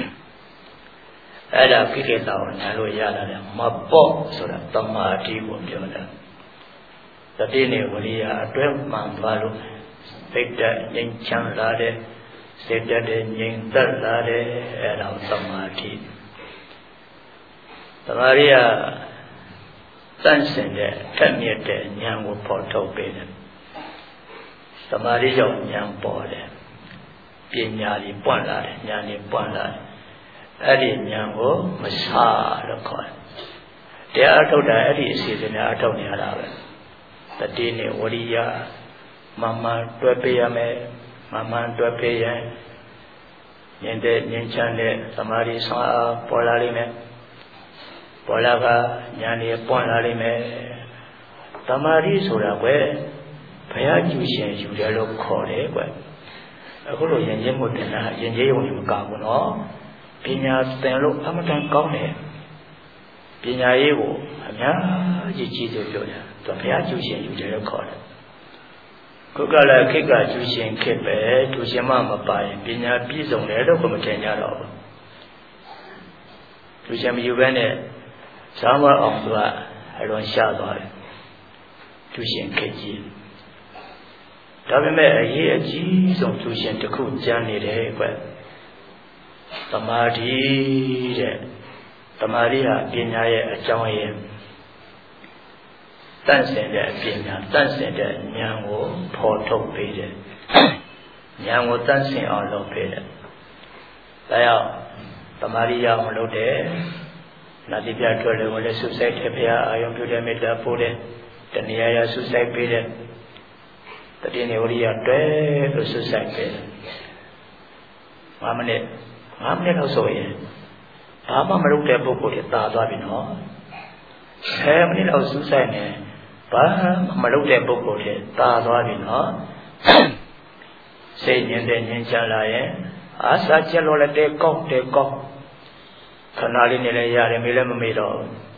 အဲ့ဒါကိလေသာကိုနိုင်လို့ရလာတယ်မပေါ့ဆိုတာသမာဓိကိုပြောတာတတိနဲ့ဝိရိယအတွဲမှန်သွားလို့စိတ်တငြိမ်ချမ်းလာတဲ့စိတ်တတဲ့ငြိမ်သက်လာတဲ့အဲ့ဒါသမာဓိသမာဓိကတန့်စင်တဲ့ထက်မြက်တဲ့ဉာဏ်ကိုပေါ်ထုတ်ပေးတယ်သမာဓိကြောင့်ဉာဏ်ပေါ်တယ်ပညာကြီးပွင့်လာတယ်ဉာဏ်ကြီးပွင့်လာတယ်အဲ့ဒီဉာဏ်ကိုမဆာလို့ခေါ်တယ်တရားအထုတ်တာအဲ့ဒီအစီအစဉ်နဲ့အထုတ်နေရတာပဲတတိနဲ့ဝရိယမမှန်တွဲပေးရမယ်မမှန်တွဲပေးရင်ဉာဏ်တဲ့ဉာဏ်ချမ်းတဲ့သမာဓိဆွမ်းအားပေါ်လာလိမ့်မယ်ပေါ်လာကဉာဏ်ကြီးပွင့်လာလိမ့်မယ်သမာဓိဆိုတာကွယ်ဘုရားကျူရှင်ယူတယ်လို့ခေါ်တယ်ကွယ်အခုလိုယဉ်ကျေးမှုတင်တာယဉ်ကျေးရုံနဲ့မကဘူးနော်ပညာသင်လို့အမှန်တန်ကောင်းတယ်ပညာရေးကိုအများကြီးကြီးစွာပြောတယ်သူဘုရားကျူရှင်ယူတယ်လို့ခေါ်တယ်ခုကလည်းခေတ်ကကျူရှင်ခေတ်ပဲကျူရှင်မှမပါရင်ပညာပြည့်စုံတယ်လို့ကိုမထင်ကြတော့ဘူးကျူရှင်မယူဘဲနဲ့ဇာမအောင်သူကအလွန်ရှားသွားတယ်ကျူရှင်ခေတ်ကြီးဒါပေမဲ့အရေးအကြီးဆုံးကျူရှင်တစ်ခုကျန်နေတယ်ကွသမာဓိတဲ့သမာဓိဟာပညာရဲ့အကြောင်းရင်းတန့်စင်တဲ့ပညာတန့်စင်တဲ့ဉာဏ်ကိုဖော်ထုတ်ပေးတယ်ဉာဏ်ကိုတန့်စင်အောင်လုပ်ပေးတယ်ဒါကြောင့်သမာဓိရအောင်လုပ်တယ်နာတိပြထွက်တယ်ကိုလည်းဆုစိုက်တယ်ဘုရားအာယုံပြုတဲ့မေတ္တာပို့တယ်တဏှာရဆုစိုက်ပေးတယ်ဘတတိနေဝရိယတွဲလို့ဆွဆိုင်ခဲ့၅မိနစ်၅မိနစ်လောက်ဆိုရင်ဘာမှမလုပ်တဲ့ပုဂ္ဂိုလ်တွေตาသွားပြီနော်ဆယ်မိနစ်လောက်ဆွဆိုင်နေဘာမှမလုပ်တဲ့ပုဂ္ဂိုလ်တွေตาသွားပြီနော်စိတ်ညင်တဲ့ညင်ချလာရင်အာစာချက်လို့လည်းတဲကောက်တဲကောက်ခဏလေးနေလည်းရတယ်မေးလည်းမမေးတော့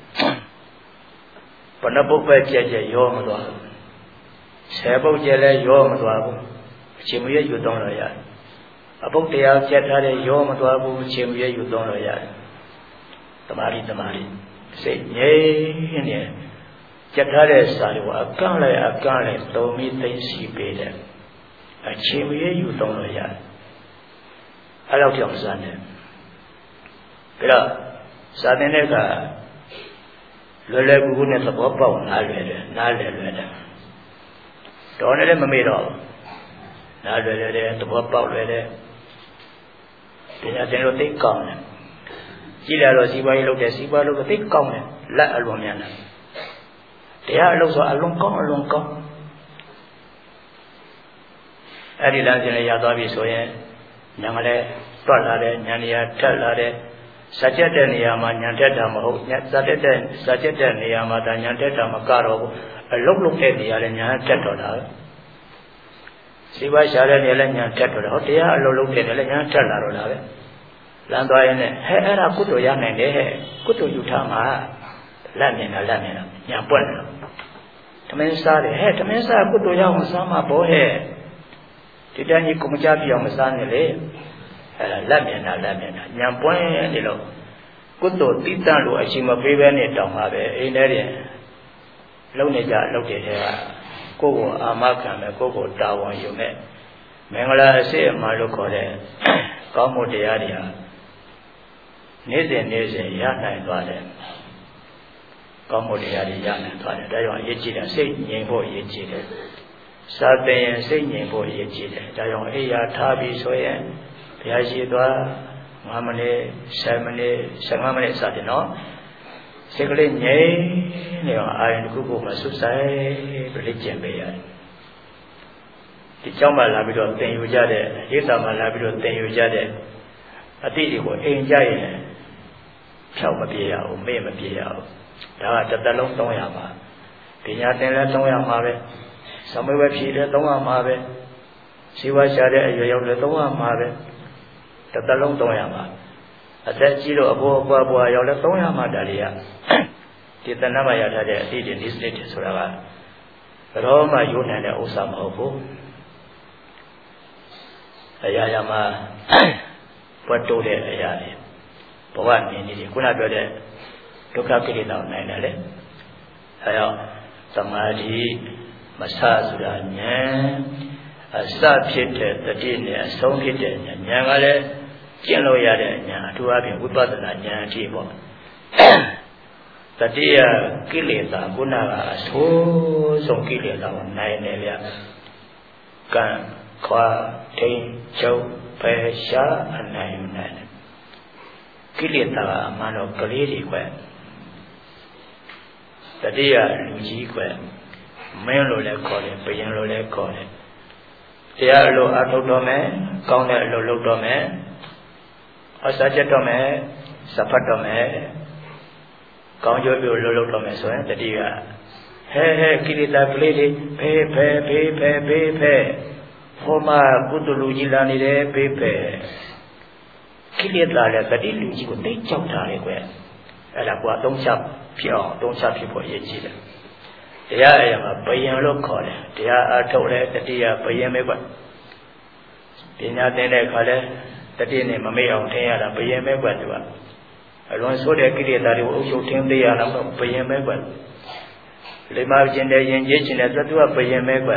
ဘဏ္ဍပုပ္ပကြက်ကြက်ရောမသွားဘူးဆယ်ပုတ်ကြက်လည်းရောမသွားဘူးအချိန်မရယူသုံးလို့ရတယ်အပုတ်တရားကြက်ထားတဲ့ရောမသွားဘူးအချိန်မရယူသုံးလို့ရတယ်တမာရီတမာရီစိတ်ငြိမ်နေကြက်ထားတဲ့စာတွေကအကန့်လိုက်အကန့်လိုက်သုံးပြီးသိသိပေးတယ်အချိန်မရယူသုံးလို့ရတယ်အဲ့လောက်ကြောင့်စားတယ်ပြီးတော့စာသင်တဲ့ကလွယ်လွယ်ကူကူနဲ့သဘောပေါက်နားလည်တယ်နားလည်လွယ်တယ်တော်နေလည်းမမေ့တော့နားလွယ်လွယ်တယ်သဘောပေါက်လွယ်တယ်ဒီနေ့တင်လို့သိကောင်းတယ်ကြည့်လာတော့စီးပွားရေးလုပ်တယ်စီးပွားလုပ်တော့သိကောင်းတယ်လက်အလွန်မြန်တယ်တရားအလုပ်ဆိုအလွန်ကောင်းအလွန်ကောင်းအဲ့ဒီလားကျင်ရသွားပြီဆိုရင်ညာကလေးတွက်လာတယ်ညာနေရာထက်လာတယ်စာချက်တဲ့နေရာမှာညာတက်တာမဟုတ်ညာစာတက်တဲ့စာချက်တဲ့နေရာမှာဒါညာတက်တာမကတော့ဘူးအလုတ်လုတ်တဲ့နေရာလည်းညာတက်တော့တာပဲစီပါရှာတဲ့နေရာလည်းညာတက်တော့တာဟောတရားအလုတ်လုတ်တဲ့နေရာလည်းညာတက်လာတော့တာပဲလမ်းသွားရင်လည်းဟဲ့အဲ့ဒါကုသိုလ်ရနိုင်တယ်ဟဲ့ကုသိုလ်ယူထားမှာလက်မြင်တာလက်မြင်တာညာပွက်တယ်ဓမင်းစားတယ်ဟဲ့ဓမင်းစားကုသိုလ်ရအောင်စားမှာဘောဟဲ့ဒီတန်းကြီးကိုမကြပြအောင်မစားနဲ့လေအဲ့ဒါလက်မြင်တာလက်မြင်တာညံပွင့်နေလို့ကုသိုလ်တိတ္တလို့အချိန်မပေးဘဲနဲ့တောင်းပါပဲအိမ်ထဲတင်လုံနေကြလုံတဲ့ထဲကကိုယ့်ကိုအာမခံမယ်ကိုယ့်ကိုတာဝန်ယူမယ်မင်္ဂလာအစစ်အမှန်လို့ခေါ်တဲ့ကောင်းမှုတရားတွေဟာနေ့စဉ်နေ့စဉ်ရနိုင်သွားတယ်ကောင်းမှုတရားတွေရနိုင်သွားတယ်ဒါကြောင့်အရေးကြီးတယ်စိတ်ငြိမ်ဖို့အရေးကြီးတယ်စာသင်ရင်စိတ်ငြိမ်ဖို့အရေးကြီးတယ်ဒါကြောင့်အိယာထားပြီးဆိုရင်ဘုရားရှိသွား၅မိနစ်ဆယ်မိနစ်ဆယ်၅မိနစ်စသည်နော်စိတ်ကလေးငြိမ်နေအောင်အာရုံတစ်ခုခုမှဆွဆိုင်ပြီးလေ့ကျင့်ပေးရတယ်ဒီကျောင်းမှာလာပြီးတော့သင်ယူကြတဲ့ရိပ်သာမှာလာပြီးတော့သင်ယူကြတဲ့အတိတွေကိုအိမ်ကြရင်ဖြောက်မပြေရဘူးမေ့မပြေရဘူးဒါကတစ်သက်လုံးသုံးရမှာပညာသင်လည်းသုံးရမှာပဲသမဝေဖြေလည်းသုံးရမှာပဲရှိဝါရှာတဲ့အရွယ်ရောက်လည်းသုံးရမှာပဲတစ်သက်လုံးသုံးရမှာအသက်ကြီးလို့အပေါ်အပွားပွားရောက်လည်းသုံးရမှာဒါတွေကဒီတဏ္ဍမှာရထားတဲ့အတိတွေဒီစနစ်တွေဆိုတာကဘယ်တော့မှယူနိုင်တဲ့ဥစ္စာမဟုတ်ဘူးအရာရာမှာပွက်တိုးတဲ့အရာတွေဘဝမြင်နေတယ်ခုနပြောတဲ့ဒုက္ခကိလေသာနိုင်တယ်လေအဲတော့သမာဓိမဆဆိုတာဉာဏ်အစဖြစ်တဲ့တတိနဲ့အဆုံးဖြစ်တဲ့ဉာဏ်ဉာဏ်ကလည်းကျင့်လို့ရတဲ့ဉာဏ်အထူးအဖြင့်ဝိပဿနာဉာဏ်အထိပေါ့တတိယကိလေသာခုနကအဆိုးဆုံးကိလေသာကိုနိုင်တယ်ဗျကံခွာထိန်ချုပ်ဖယ်ရှားအနိုင်နိုင်ကိလေသာအမှန်တော့ကလေးတွေကွတတိယလူကြီးကွမင်းလိုလည်းခေါ်တယ်ဘယင်လိုလည်းခေါ်တယ်တရားအလိုအထုတ်တော့မယ်ကောင်းတဲ့အလိုလုပ်တော့မယ်အစာချက်တော့မယ်စဖတ်တော့မယ်ကောင်းကျိုးပြုလို့လုပ်တော့မယ်ဆိုရင်တတိယဟဲဟဲကိလေသာကလေးတွေဖေးဖဲဖေးဖဲဖေးဖဲဟောမှာကုသလူကြီးလာနေတယ်ဖေးဖဲကိလေသာလည်းတတိလူကြီးကိုသိကြောက်တာလေကွအဲ့ဒါကွာသုံးချက်ဖြစ်အောင်သုံးချက်ဖြစ်ဖို့ရည်ကြီးတယ်တရားအရာမှာဘယင်လို့ခေါ်တယ်တရားအထုတ်လဲတတိယဘယင်ပဲကွပညာသင်တဲ့အခါလဲတတိနဲ့မမေ့အောင်ထင်ရတာဘယင်ပဲကွသူကအလွန်ဆိုးတဲ့ကိလေသာတွေကိုအုပ်ချုပ်ထင်းသေးရတော့ဘယင်ပဲကွလိမ္မာခြင်းတဲ့ယဉ်ကျေးခြင်းတဲ့သူကဘယင်ပဲကွ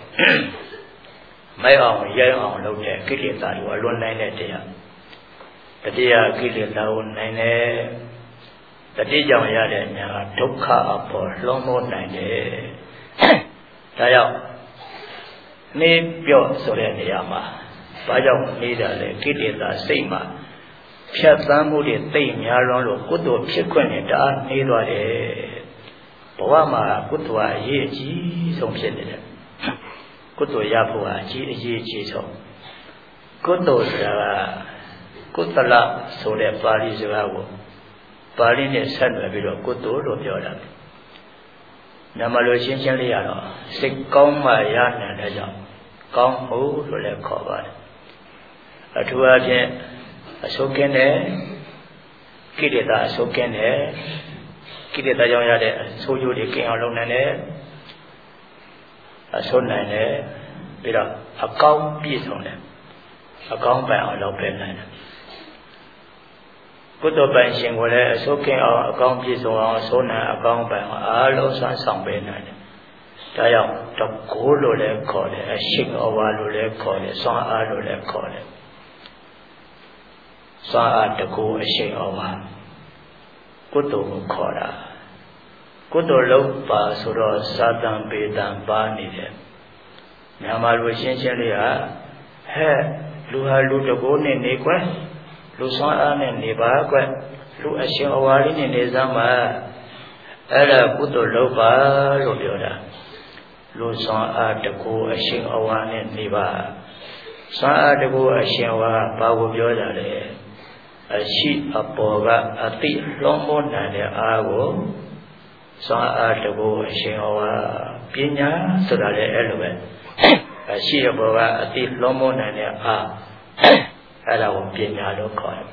မိုက်အောင်ရဲအောင်လုပ်တဲ့ကိလေသာတွေကိုအလွန်နိုင်တဲ့တရားတတိယကိလေသာကိုနိုင်တဲ့တတိကြောင့်ရတဲ့ညာကဒုက္ခအပေါ်လွန်မိုးနိုင်တယ်။ဒါကြောင့်နေပြော့ဆိုတဲ့နေရာမှာဘာကြောင့်နေတာလဲကိလေသာစိတ်မှာဖြတ်သန်းမှုတွေသိမ့်များလွန်းလို့ကုသိုလ်ဖြစ်ခွင့်နဲ့တအားနေသွားတယ်။ဘဝမှာကုသိုလ်အရေးအကြီးဆုံးဖြစ်နေတယ်။ကုသိုလ်ရဖို့ဟာအကြီးအကြီးအကြီးဆုံးကုသိုလ်ဆိုတာကကုသလဆိုတဲ့ပါဠိစကားကိုပါဠိနဲ့ဆက်နွယ်ပြီးတော့ကုသိုလ်လို့ပြောတာနာမလို့ရှင်းရှင်းလေးရတော့စိတ်ကောင်းမှရနိုင်တဲ့ကြောင့်ကောင်းမှုလို့လည်းခေါ်ပါတယ်အထူးအားဖြင့်အစိုးကင်းတဲ့ကိလေသာအစိုးကင်းတဲ့ကိလေသာကြောင့်ရတဲ့အဆိုးကျိုးတွေကင်းအောင်လုပ်နိုင်တယ်အဆိုးနိုင်တယ်ပြီးတော့အကောင်းပြည့်စုံတယ်အကောင်းပိုင်အောင်လုပ်ပေးနိုင်တယ်ကုသိုလ်ပိုင်ရှင်ကိုလည်းအဆိုးကင်းအောင်အကောင်းပြည့်စုံအောင်အဆိုးနိုင်အကောင်းပိုင်အောင်အားလုံးဆွမ်းဆောင်ပေးနိုင်တယ်ဒါကြောင့်တကိုးလို့လည်းခေါ်တယ်အရှိအဝါလို့လည်းခေါ်တယ်ဆွမ်းအားလို့လည်းခေါ်တယ်ဆွမ်းအားတကိုးအရှိအဝါကုသိုလ်ကိုခေါ်တာကုသိုလ်လုပ်ပါဆိုတော့စာတံပေတံပါနေတယ်မြန်မာလူရှင်းရှင်းလေးဟာဟဲ့လူဟာလူတကိုးနဲ့နေကွယ်လူဆွမ်းအားနဲ့နေပါကွယ်လူအရှင်အဝါလေးနဲ့နေစမ်းပါအဲ့ဒါကုသိုလ်လုပ်ပါလို့ပြောတာလူဆွမ်းအားတကိုးအရှင်အဝါနဲ့နေပါဆွမ်းအားတကိုးအရှင်အဝါဘာကိုပြောကြလဲအရှိအပေါ်ကအတိလွန်မိုးနိုင်တဲ့အားကိုဆွမ်းအားတကိုးအရှင်အဝါပညာဆိုတာလည်းအဲ့လိုပဲအရှိအပေါ်ကအတိလွန်မိုးနိုင်တဲ့အားအဲ့ဒါကိုပညာလို့ခေါ်တယ်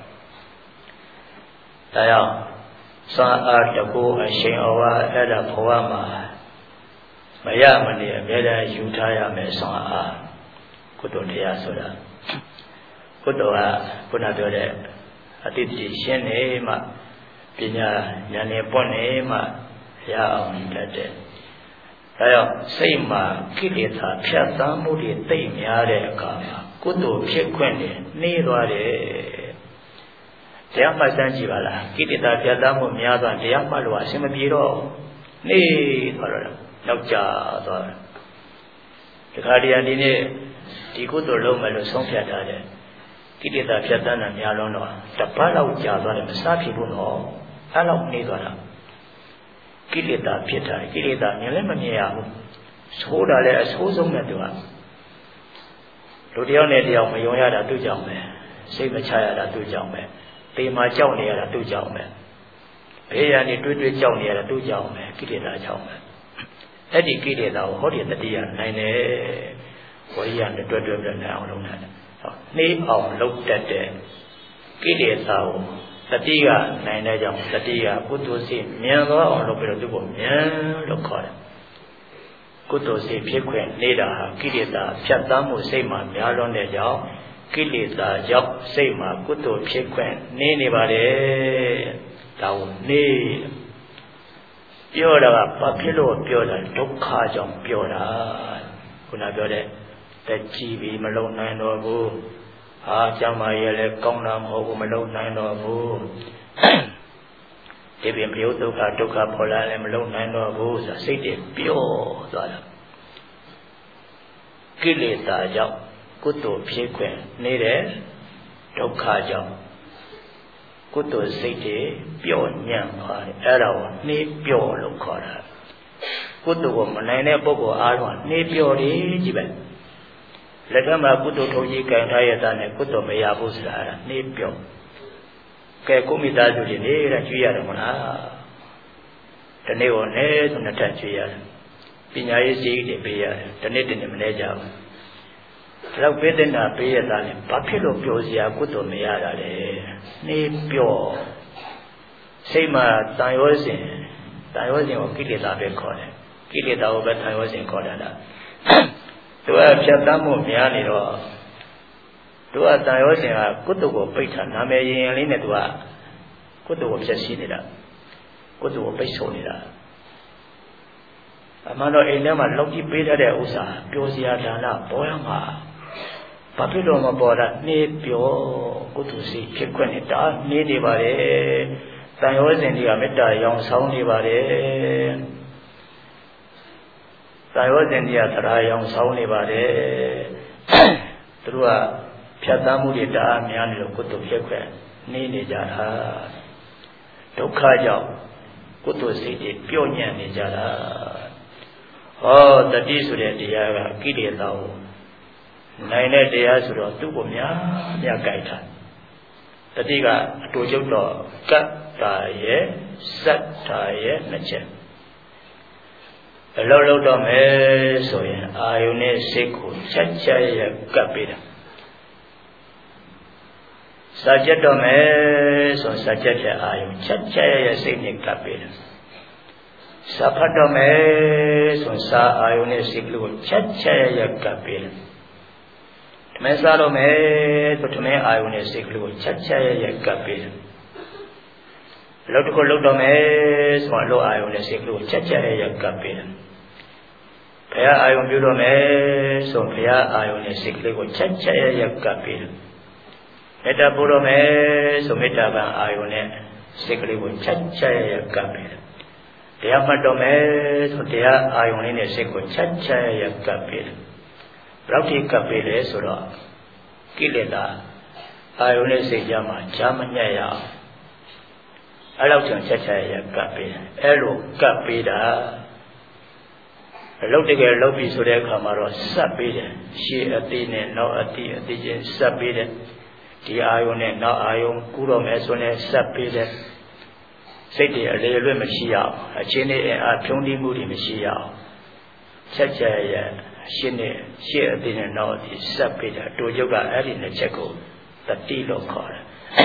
ဒါကြောင့်ဆွမ်းအားတကိုးအရှင်အဝါအဲ့ဒါဘဝမှာမရမနေအမြဲတမ်းယူထားရမယ်ဆွမ်းအားကုသိုလ်တရားဆိုတာကုသိုလ်ကခုနပြောတဲ့အတိတ်ရှင်းနေမှပညာဉာဏ်နဲ့ပွင့်နေမှရအောင်တတ်တယ်ဒါကြောင့်စိတ်မှာကိလေသာဖြတ်သန်းမှုတွေသိမ့်များတဲ့အခါမှာကုသိုလ်ဖြစ်ခွင့်နဲ့နှေးသွားတယ်တရားမှတ်စမ်းကြည့်ပါလားကိလေသာဖြတ်သန်းမှုများသွားတရားမှတ်လို့အဆင်မပြေတော့နှေးသွားတော့နောက်ကျသွားတယ်ဒီခါတည်းအနေနဲ့ဒီကုသိုလ်လုံးမယ်လို့ဆုံးဖြတ်ထားတယ်ကိလေသာဖြတ်သန်းတာများလုံးတော့တပတ်လောက်ကြာသွားတယ်မစားဖြစ်ဘူးတော့အဲ့လောက်နှေးသွားတာကိလေသာဖြစ်တာကိလေသာမြင်လည်းမမြင်ရဘူးဆိုးတာလည်းအဆိုးဆုံးနဲ့သူကလူတယောက်နဲ့တယောက်မယုံရတာသူ့ကြောင့်ပဲစိတ်မချရတာသူ့ကြောင့်ပဲပေမှာကြောက်နေရတာသူ့ကြောင့်ပဲဘေးရန်နေတွေးတွေးကြောက်နေရတာသူ့ကြောင့်ပဲကိလေသာကြောင့်ပဲအဲ့ဒီကိလေသာကိုဟောဒီတတိယနိုင်တယ်ဝိရိယနဲ့တွဲတွဲပြနိုင်အောင်လုပ်နိုင်တယ်နှေးအောင်လုပ်တတ်တဲ့ကိလေသာကိုတတိကနိုင်တဲ့ကြောင့်တတိကကုသိုလ်စိတ်မြန်သွားအောင်လုပ်ပြီးတော့သူ့ကိုမြန်လို့ခေါ်တယ်ကုသိုလ်စိတ်ဖြစ်ခွင့်နေတာဟာကိလေသာဖြတ်သန်းမှုစိတ်မှာများလွန်းတဲ့ကြောင့်ကိလေသာကြောင့်စိတ်မှာကုသိုလ်ဖြစ်ခွင့်နေနေပါတယ်ဒါကိုနေပြောတာကဘာဖြစ်လို့ပြောတာဒုက္ခကြောင့်ပြောတာခုနပြောတဲ့တက်ကြည့်ပြီးမလုံနိုင်တော့ဘူးဟာကျမ်းမာရဲ့လည်းကောင်းတာမဟုတ်ဘူးမလုံနိုင်တော့ဘူးဒီပြင်ပြုဒုက္ခဒုက္ခပေါ်လာလည်းမလုံနိုင်တော့ဘူးဆိုစိတ်တွေပျော့သွားတာကိလေသာကြောင့်ကုသိုလ်ဖြစ်ခွင့်နေတဲ့ဒုက္ခကြောင့်ကုသိုလ်စိတ်တွေပျော့ညံ့သွားတယ်အဲ့ဒါကိုနှေးပျော့လို့ခေါ်တာကုသိုလ်ကိုမနိုင်တဲ့ပုဂ္ဂိုလ်အားလုံးနှေးပျော့တယ်ကြည့်ပဲလက်ထက်မှာကုသိုလ်ထုံးကြီးကံထားရတာနဲ့ကုသိုလ်မရဘူးဆိုတာအဲ့ဒါနှေးပျော့ကဲကိုမိသားစုတွေနေတဲ့ကျွေးရတယ်မလားဒီနေ့ကိုနဲ့ဆိုနှစ်ထပ်ကျွေးရတယ်ပညာရေးစည်းတွေပေးရတယ်ဒီနေ့တနေ့မလဲကြဘူးဒါတော့ပေးတဲ့နာပေးရတာလေဘာဖြစ်လို့ပျော်စရာကုသိုလ်မရတာလဲနှေးပျော့စိတ်မှာတန်ရောစဉ်တန်ရောစဉ်ကိုကိလေသာပဲခေါ်တယ်ကိလေသာကိုပဲတန်ရောစဉ်ခေါ်တာလားသူကဖြတ်သန်းမှုများနေတော့သူကတန်ရောစဉ်ကကုသိုလ်ကိုပိတ်ထားနာမည်ရင်ရင်လေးနဲ့သူကကုသိုလ်ကိုဖျက်ဆီးနေတာကုသိုလ်ကိုပိတ်ဆို့နေတာအမှန်တော့အိမ်ထဲမှာလောက်ကြီးပေးထားတဲ့ဥစ္စာပျော်စရာဒါနပေါ်ရမှာဘာဖြစ်လို့မပေါ်တာနှေးပျော်ကုသိုလ်စိတ်ဖြစ်ခွင့်နဲ့ဒါနှေးနေပါလေတန်ရောစဉ်တွေကမေတ္တာရောင်ဆောင်နေပါလေတန်ရောစဉ်တွေကသရာရောင်ဆောင်နေပါလေသူတို့ကဖြတ်သန်းမှုတွေတအားများနေလို့ကုသိုလ်ဖြစ်ခွင့်နှေးနေကြတာဒုက္ခကြောင့်ကုသိုလ်စိတ်တွေပျော့ညံ့နေကြတာ Oh, the Disuri Diaga, Gideon, Nine Dias, Tubumia, Yagaita. The Diga, Tujudo, Gataye, Sataye, Nache. A lolo dome, so Ione Seku, Chachaya Capita. Sajadome, so Sajata Ion, Chachaya Signic Capita. Sapatome, so Sa Ione Siglu, Chachaya Capita. Mesarome, but me Ione Siglu, Chachaya Capita. Lotico Lodome, so low Ione Siglu, Chachaya Capita. Paya Ion Budome, so Paya Ione Siglu, Chachaya Capita. Meta Budome, so Metaban Ione Siglu, Chachaya Capita. Diamadome, so Dia Ione Siglu, Chachaya Capita. Rauti Capile, so Kileda, Ione Sigama, Jamania. Alaution Chachaya Capita, Elo Capita. Lotige Lopi Sure Camaro, Sapide, she a thin, no a tea, a digit, Sapide, the Ione, no Ion, Kurom Esone, Sapide, City, a little Machia, a chine and a Tony Moody Machia, Chachaya, Shine, she a thin, no, the Sapide, to Yoga, Adi the Checo, the Tilo car.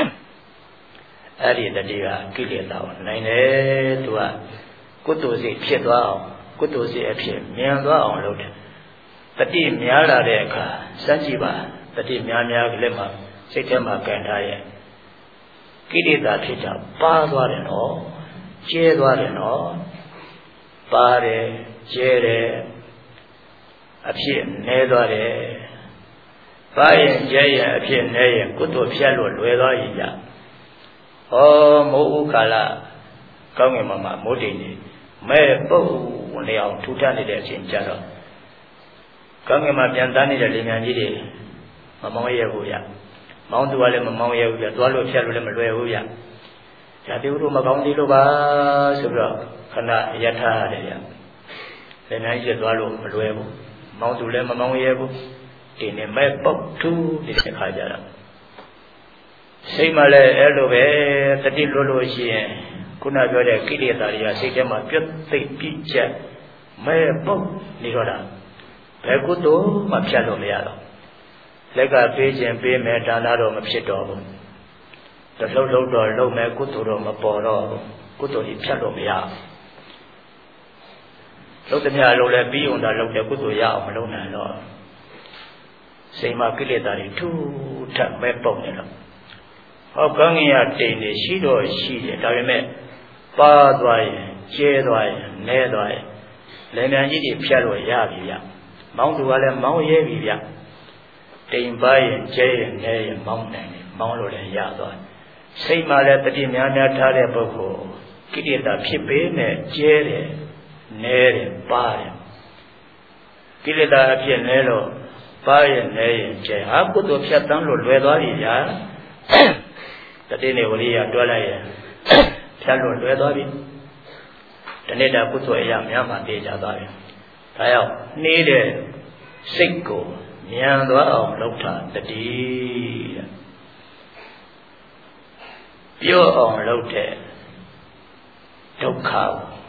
Adi the Dia, Kilida, Nine, to a good to see Piedwell. Good to see a pin, Mianga on load. The team Miala Deca, Sanjiba, the team Miamia Glimmer, September Gantaya. Kitty that teacher, Bazar and all, Jedwar and all, Bare, Jere, a pin, Nedare, Bay and Jay, a pin, Nay, good to Pialo, Luella. Oh, Moukala, Kong Mama, Modini, May Bo. They are two candidates in Jaro. Kangama Piantani, the Limanidi, Mamoya Huya, Mount Wale Mamoya, Dualo Chaluya, Yadu Magondi Luba, Subra, Kana Yata, then I said Dualo, Maluevo, Mount Ulema Mamoyevo, in a map of two, this Hajara. Simale, Elove, the Dilolo, Kuna Goda Kitty Daria, Sigama, Put Picture, May Book, Nigoda. Pegudo, Machado Meado. Lega page and pay me Danado Machito. The low low door, low me Kuturo Maporo, Kuto Chado Mea. Look at me, I low be on the low de Kuto Ya, Malona law. Say Makili Dari, two tap me Pomelo. How come you attain the sheet or sheet? I met. Badway, Jedway, Nedway, Lemanidi Pialo Yavia, Mount Walla Mount Yavia, Dame by and Jay and Nay and Mountain, Mount and Yadwa. Say Mala Padimana Tare Boko, Kidita Pipe, Jere, Nere, Bay. Kidita Pianello, Bay and Nay and Jay. How could you shut down Lord the Dene Dollar? Chalo Ledobi, the Neda Puto Yam Yama de Jadabi. I needed Sinko, Miandwa, Lota, the D. Pure on Lote, Tokau,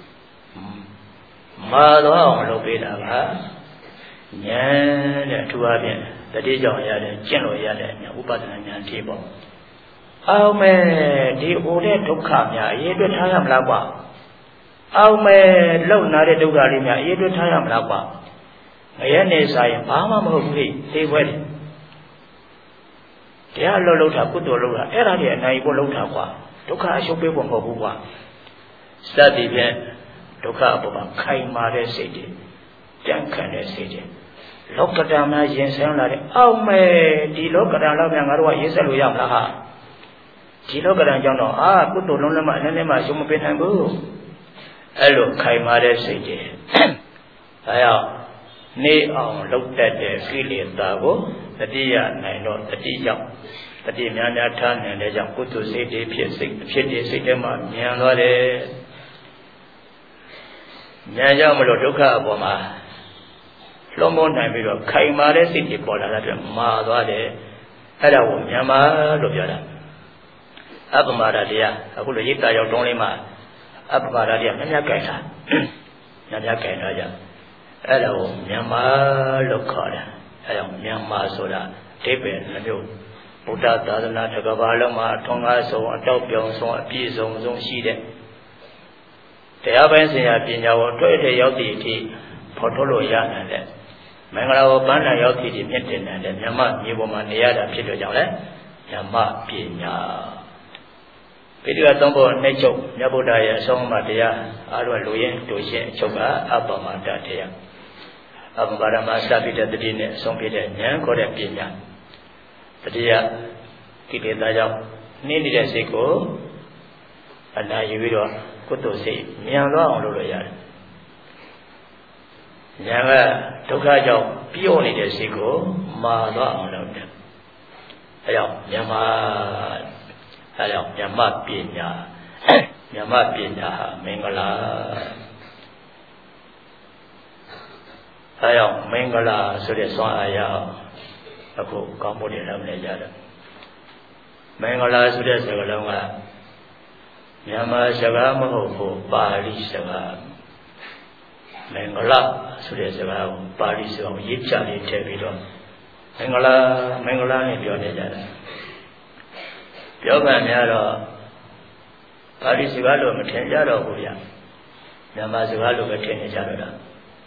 Mother on Lopeda, Yan, two Abian, the Dijon Yad, General Yad, Upatan and Table. Oh, man, the old Tokam, ye do Tayam Lapa. Oh, man, low not a Dugarimia, ye do Tayam Lapa. Mayanes, I am Pama Mohi, they wedding. They are Lolota Kutolola, Eradi and I will Lotaqua, Toka Shopibo Mohua. Study then, Toka Boba, Kaimare City, Jankan City. Lokatama Jensen, oh, man, the Lokatama Yangarwa, yes, Aluyam Laha. Chilogaran Jono, ah, good to Loma and Nema, Sumapitangu. Hello, Kaimare City. I ne on looked at the Philip Dago, the Dia, I know the Dia, the Dimana Tan and the Jakutu City, Piety, Sigma, Yanore. ညာကြောင့်မလို့ဒုက္ခအပေါ်မှာလုံးမနိုင်ပြီးတော့ခိုင်မာတဲ့စိတ်တွေပေါ်လာတဲ့အတွက်မာသွားတယ်အဲ့ဒါကိုမြန်မာလို့ပြောတာအပမာဒတရားအခုလိုရိတ်တာရောက်တုံးလေးမှာအပမာဒတရားများများကြိုင်တာများများကြိုင်တော့ကြအဲ့ဒါကိုမြန်မာလို့ခေါ်တယ်အဲ့ဒါမြန်မာဆိုတာအဓိပ္ပာယ်နှမျိုးဗုဒ္ဓသာသနာတစ်ကမ္ဘာလုံးမှာအထွန်းကားဆုံးအတောက်ပြောင်ဆုံးအပြည့်စုံဆုံးရှိတဲ့တရားပိုင်းဆိုင်ရာပညာကိုတွေ့တဲ့ရောက်သည့်အထိဖော်ထုတ်လို့ရနိုင်တယ်မင်္ဂလာကိုပန်းနိုင်ရောက်သည့်အထိမြင့်တင်နိုင်တယ်မြတ်မြေပေါ်မှာနေရတာဖြစ်လို့ကြောင့်လဲဓမ္မပညာပိဋကသုံးဖို့နှိမ့်ချုပ်မြတ်ဗုဒ္ဓရဲ့အဆုံးအမတရားအားလုံးလူရင်းတို့ရှင်းအချုပ်ကအပ္ပမတ္တတရားအပ္ပမတ္တမှာစပိတဲ့တတိနဲ့အဆုံးဖြစ်တဲ့ဉာဏ်ခေါ်တဲ့ပညာတတိယကိလေသာကြောင့်နှင်းနေတဲ့စိတ်ကိုအနာယူပြီးတော့ကုသိုလ်စိတ်မြန်သွားအောင်လုပ်လို့ရတယ်ဉာဏ်ကဒုက္ခကြောင့်ပြော့နေတဲ့စိတ်ကိုမာသွားအောင်လုပ်တယ်အဲကြောင့်မြန်မာအဲကြောင့်မြတ်ပညာမြတ်ပညာဟာမင်္ဂလာအဲကြောင့်မင်္ဂလာဆိုတဲ့ဆွမ်းအားရအခုကောင်းဖို့တယ်လည်းမလဲကြတယ်မင်္ဂလာဆိုတဲ့စကားလုံးကမြန်မာစကားမဟုတ်ဘူးပါဠိစကားမင်္ဂလာဆိုတဲ့စကားကိုပါဠိစကားကိုရေးချလေးထည့်ပြီးတော့မင်္ဂလာမင်္ဂလာနဲ့ပြောနေကြတယ်ပြောမှများတော့ပါဠိစကားလို့မထင်ကြတော့ဘူးဗျမြန်မာစကားလို့ပဲထင်နေကြတော့တာ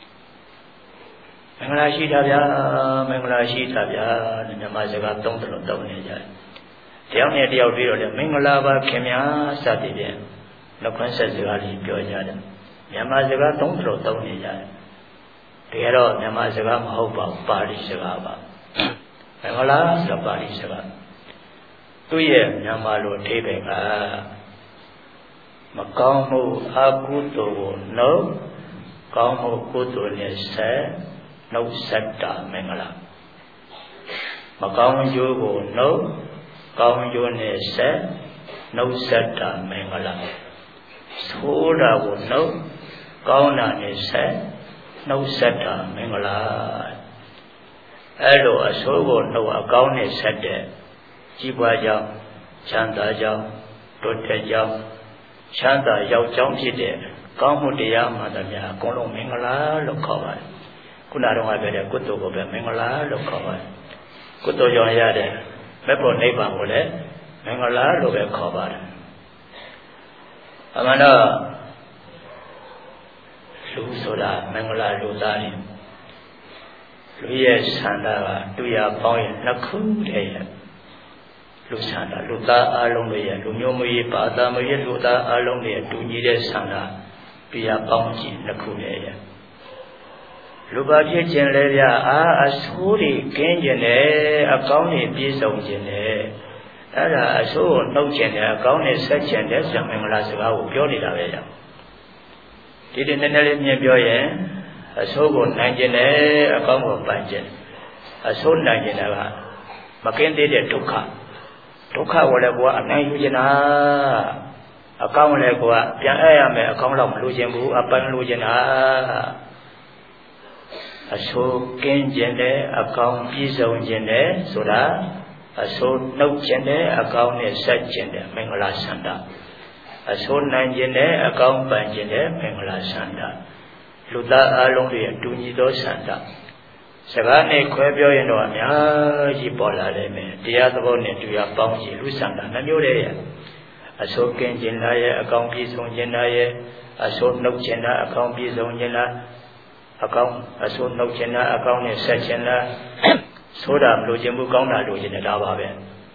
မင်္ဂလာရှိတာဗျာမင်္ဂလာရှိတာဗျာမြန်မာစကားသုံးတယ်လို့သုံးနေကြတယ်တယောက်နဲ့တယောက်ပြီးတော့လေမင်္ဂလာပါခင်ဗျာစသည်ဖြင့်လက်ခွန်းဆက်စကားလေးပြောကြတယ်မြန်မာစကားသုံးတယ်လို့သုံးနေကြတယ်တကယ်တော့မြန်မာစကားမဟုတ်ပါဘူးပါဠိစကားပါမင်္ဂလာဆိုပါဠိစကားသူ့ရဲ့မြန်မာလိုအဓိပ္ပာယ်ကမကောင်းမှုအကုသိုလ်ကိုနှုတ်ကောင်းမှုကုသိုလ်နဲ့ဆက်နှုတ်ဆက်တာမင်္ဂလာမကောင်းကျိုးကိုနှုတ်ကောင်းကျိုးနဲ့ဆက်နှုတ်ဆက်တာမင်္ဂလာဆိုးတာကိုနှုတ်ကောင်းတာနဲ့ဆက်နှုတ်ဆက်တာမင်္ဂလာအဲ့လိုအဆိုးကိုနှုတ်အကောင်းနဲ့ဆက်တဲ့ကြီးပွားကြောင်းချမ်းသာကြောင်းတိုးတက်ကြောင်းချမ်းသာရောက်ကြောင်းဖြစ်တဲ့ကောင်းမှုတရားမှန်သမျှအကုန်လုံးမင်္ဂလာလို့ခေါ်ပါတယ်ခုနကတော့ပြောတဲ့ကုသိုလ်ကိုပဲမင်္ဂလာလို့ခေါ်ပါတယ်ကုသိုလ်ကြောင့်ရတဲ့မဲ့ဖို့နိဗ္ဗာန်ကိုလည်းမင်္ဂလာလို့ပဲခေါ်ပါတယ်အမှန်တော့လူဆိုတာမင်္ဂလာလူသားတွေလူရဲ့ဆန္ဒကတူရပေါင်းရင်နှစ်ခုတည်းရဲ့လူဆန္ဒလူသားအလုံးတွေရဲ့လူမျိုးမွေးဘာသာမွေးလူသားအလုံးတွေတူညီတဲ့ဆန္ဒတူရပေါင်းကြည့်နှစ်ခုတည်းရဲ့လူပါဖြစ်ခြင်းလဲဗျာအာအဆိုးတွေကင်းခြင်းနဲ့အကောင်းတွေပြည့်စုံခြင်းနဲ့အဲ့ဒါအဆိုးကိုနှုတ်ခြင်းနဲ့အကောင်းတွေဆက်ခြင်းနဲ့ဆံမင်္ဂလာစကားကိုပြောနေတာပဲကြောင့်ဒီဒီနည်းနည်းလေးမြင်ပြောရင်အဆိုးကိုနိုင်ခြင်းနဲ့အကောင်းကိုပန်းခြင်းအဆိုးနိုင်ခြင်းကမကင်းသေးတဲ့ဒုက္ခဒုက္ခကိုလည်းကိုကအနိုင်ယူခြင်းတာအကောင်းလည်းကိုကပြန်အဲ့ရမယ်အကောင်းတော့မလိုချင်ဘူးအပန်းလိုချင်တာအဆိုးကင်းခြင်းနဲ့အကောင်းပြည့်စုံခြင်းနဲ့ဆိုတာအဆိုးနှုတ်ခြင်းနဲ့အကောင်းနဲ့ဆက်ခြင်းနဲ့မင်္ဂလာဆန္ဒအဆိုးနိုင်ခြင်းနဲ့အကောင်းပန်ခြင်းနဲ့မင်္ဂလာဆန္ဒလူသားအလုံးတွေအတူညီသောဆန္ဒစကားနဲ့ခွဲပြောရင်တော့အများကြီးပေါ်လာတယ်မယ်တရားသဘောနဲ့တူရပေါင်းကြည့်လူဆန္ဒနှမျိုးတည်းရဲ့အဆိုးကင်းခြင်းလားရဲ့အကောင်းပြည့်စုံခြင်းလားရဲ့အဆိုးနှုတ်ခြင်းလားအကောင်းပြည့်စုံခြင်းလားအကောင်းအဆိုးနှုတ်ခြင်းလားအကောင်းနဲ့ဆက်ခြင်းလားဆိုတာမလိုချင်ဘူးကောင်းတာလိုချင်တယ်ဒါပါပဲ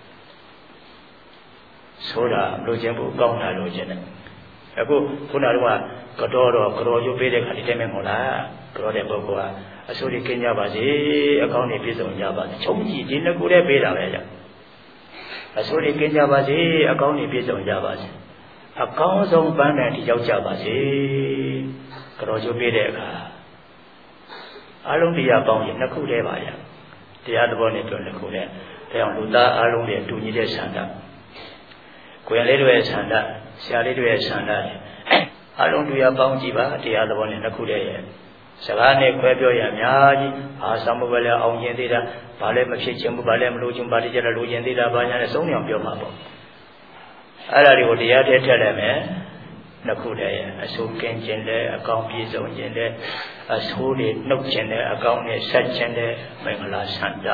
ဆိုတာမလိုချင်ဘူးကောင်းတာလိုချင်တယ်အခုခုနကတော့ကတော့တော့ကြော်ရုပ်ပေးတဲ့ခါဒီတိုင်းပဲမဟုတ်လားကြော်တဲ့ပုဂ္ဂိုလ်ကအဆိုးတွေကင်းကြပါစေအကောင်းတွေပြည့်စုံကြပါစေချုပ်ကြည့်ဒီနှစ်ခုတည်းပေးတာပဲကြာအဆိုးတွေကင်းကြပါစေအကောင်းတွေပြည့်စုံကြပါစေအကောင်းဆုံးပန်းတိုင်ထိရောက်ကြပါစေကြော်ရုပ်ပေးတဲ့အခါအလုံးတရားပေါင်းရင်နှစ်ခုတည်းပါကြာတရားသဘောနဲ့ပြောနှစ်ခုတည်းဒါကြောင့်လူသားအလုံးတွေတူညီတဲ့ဆန္ဒကိုယ်လေးတွေရဲ့ဆန္ဒဆရာလေးတွေရဲ့ဆန္ဒအလုံးတူရပေါင်းကြည့်ပါတရားသဘောနဲ့တစ်ခုတည်းရဲ့စကားနဲ့ခွဲပြောရအများကြီးအာသမုပ္ပါလည်းအောင်ကျင်သေးတာဘာလဲမဖြစ်ခြင်းဘူးဘာလဲမလို့ခြင်းဘာတည်းကြလဲလိုချင်သေးတာဘာညာလဲဆုံးအောင်ပြောမှာပေါ့အဲ့ဒါတွေကိုတရားထဲထည့်လိုက်မယ်နှစ်ခုတည်းရဲ့အဆိုးကင်းခြင်းနဲ့အကောင်းပြည့်စုံခြင်းနဲ့အဆိုးတွေနှုတ်ခြင်းနဲ့အကောင်းနဲ့ဆက်ခြင်းနဲ့မင်္ဂလာဆန္ဒ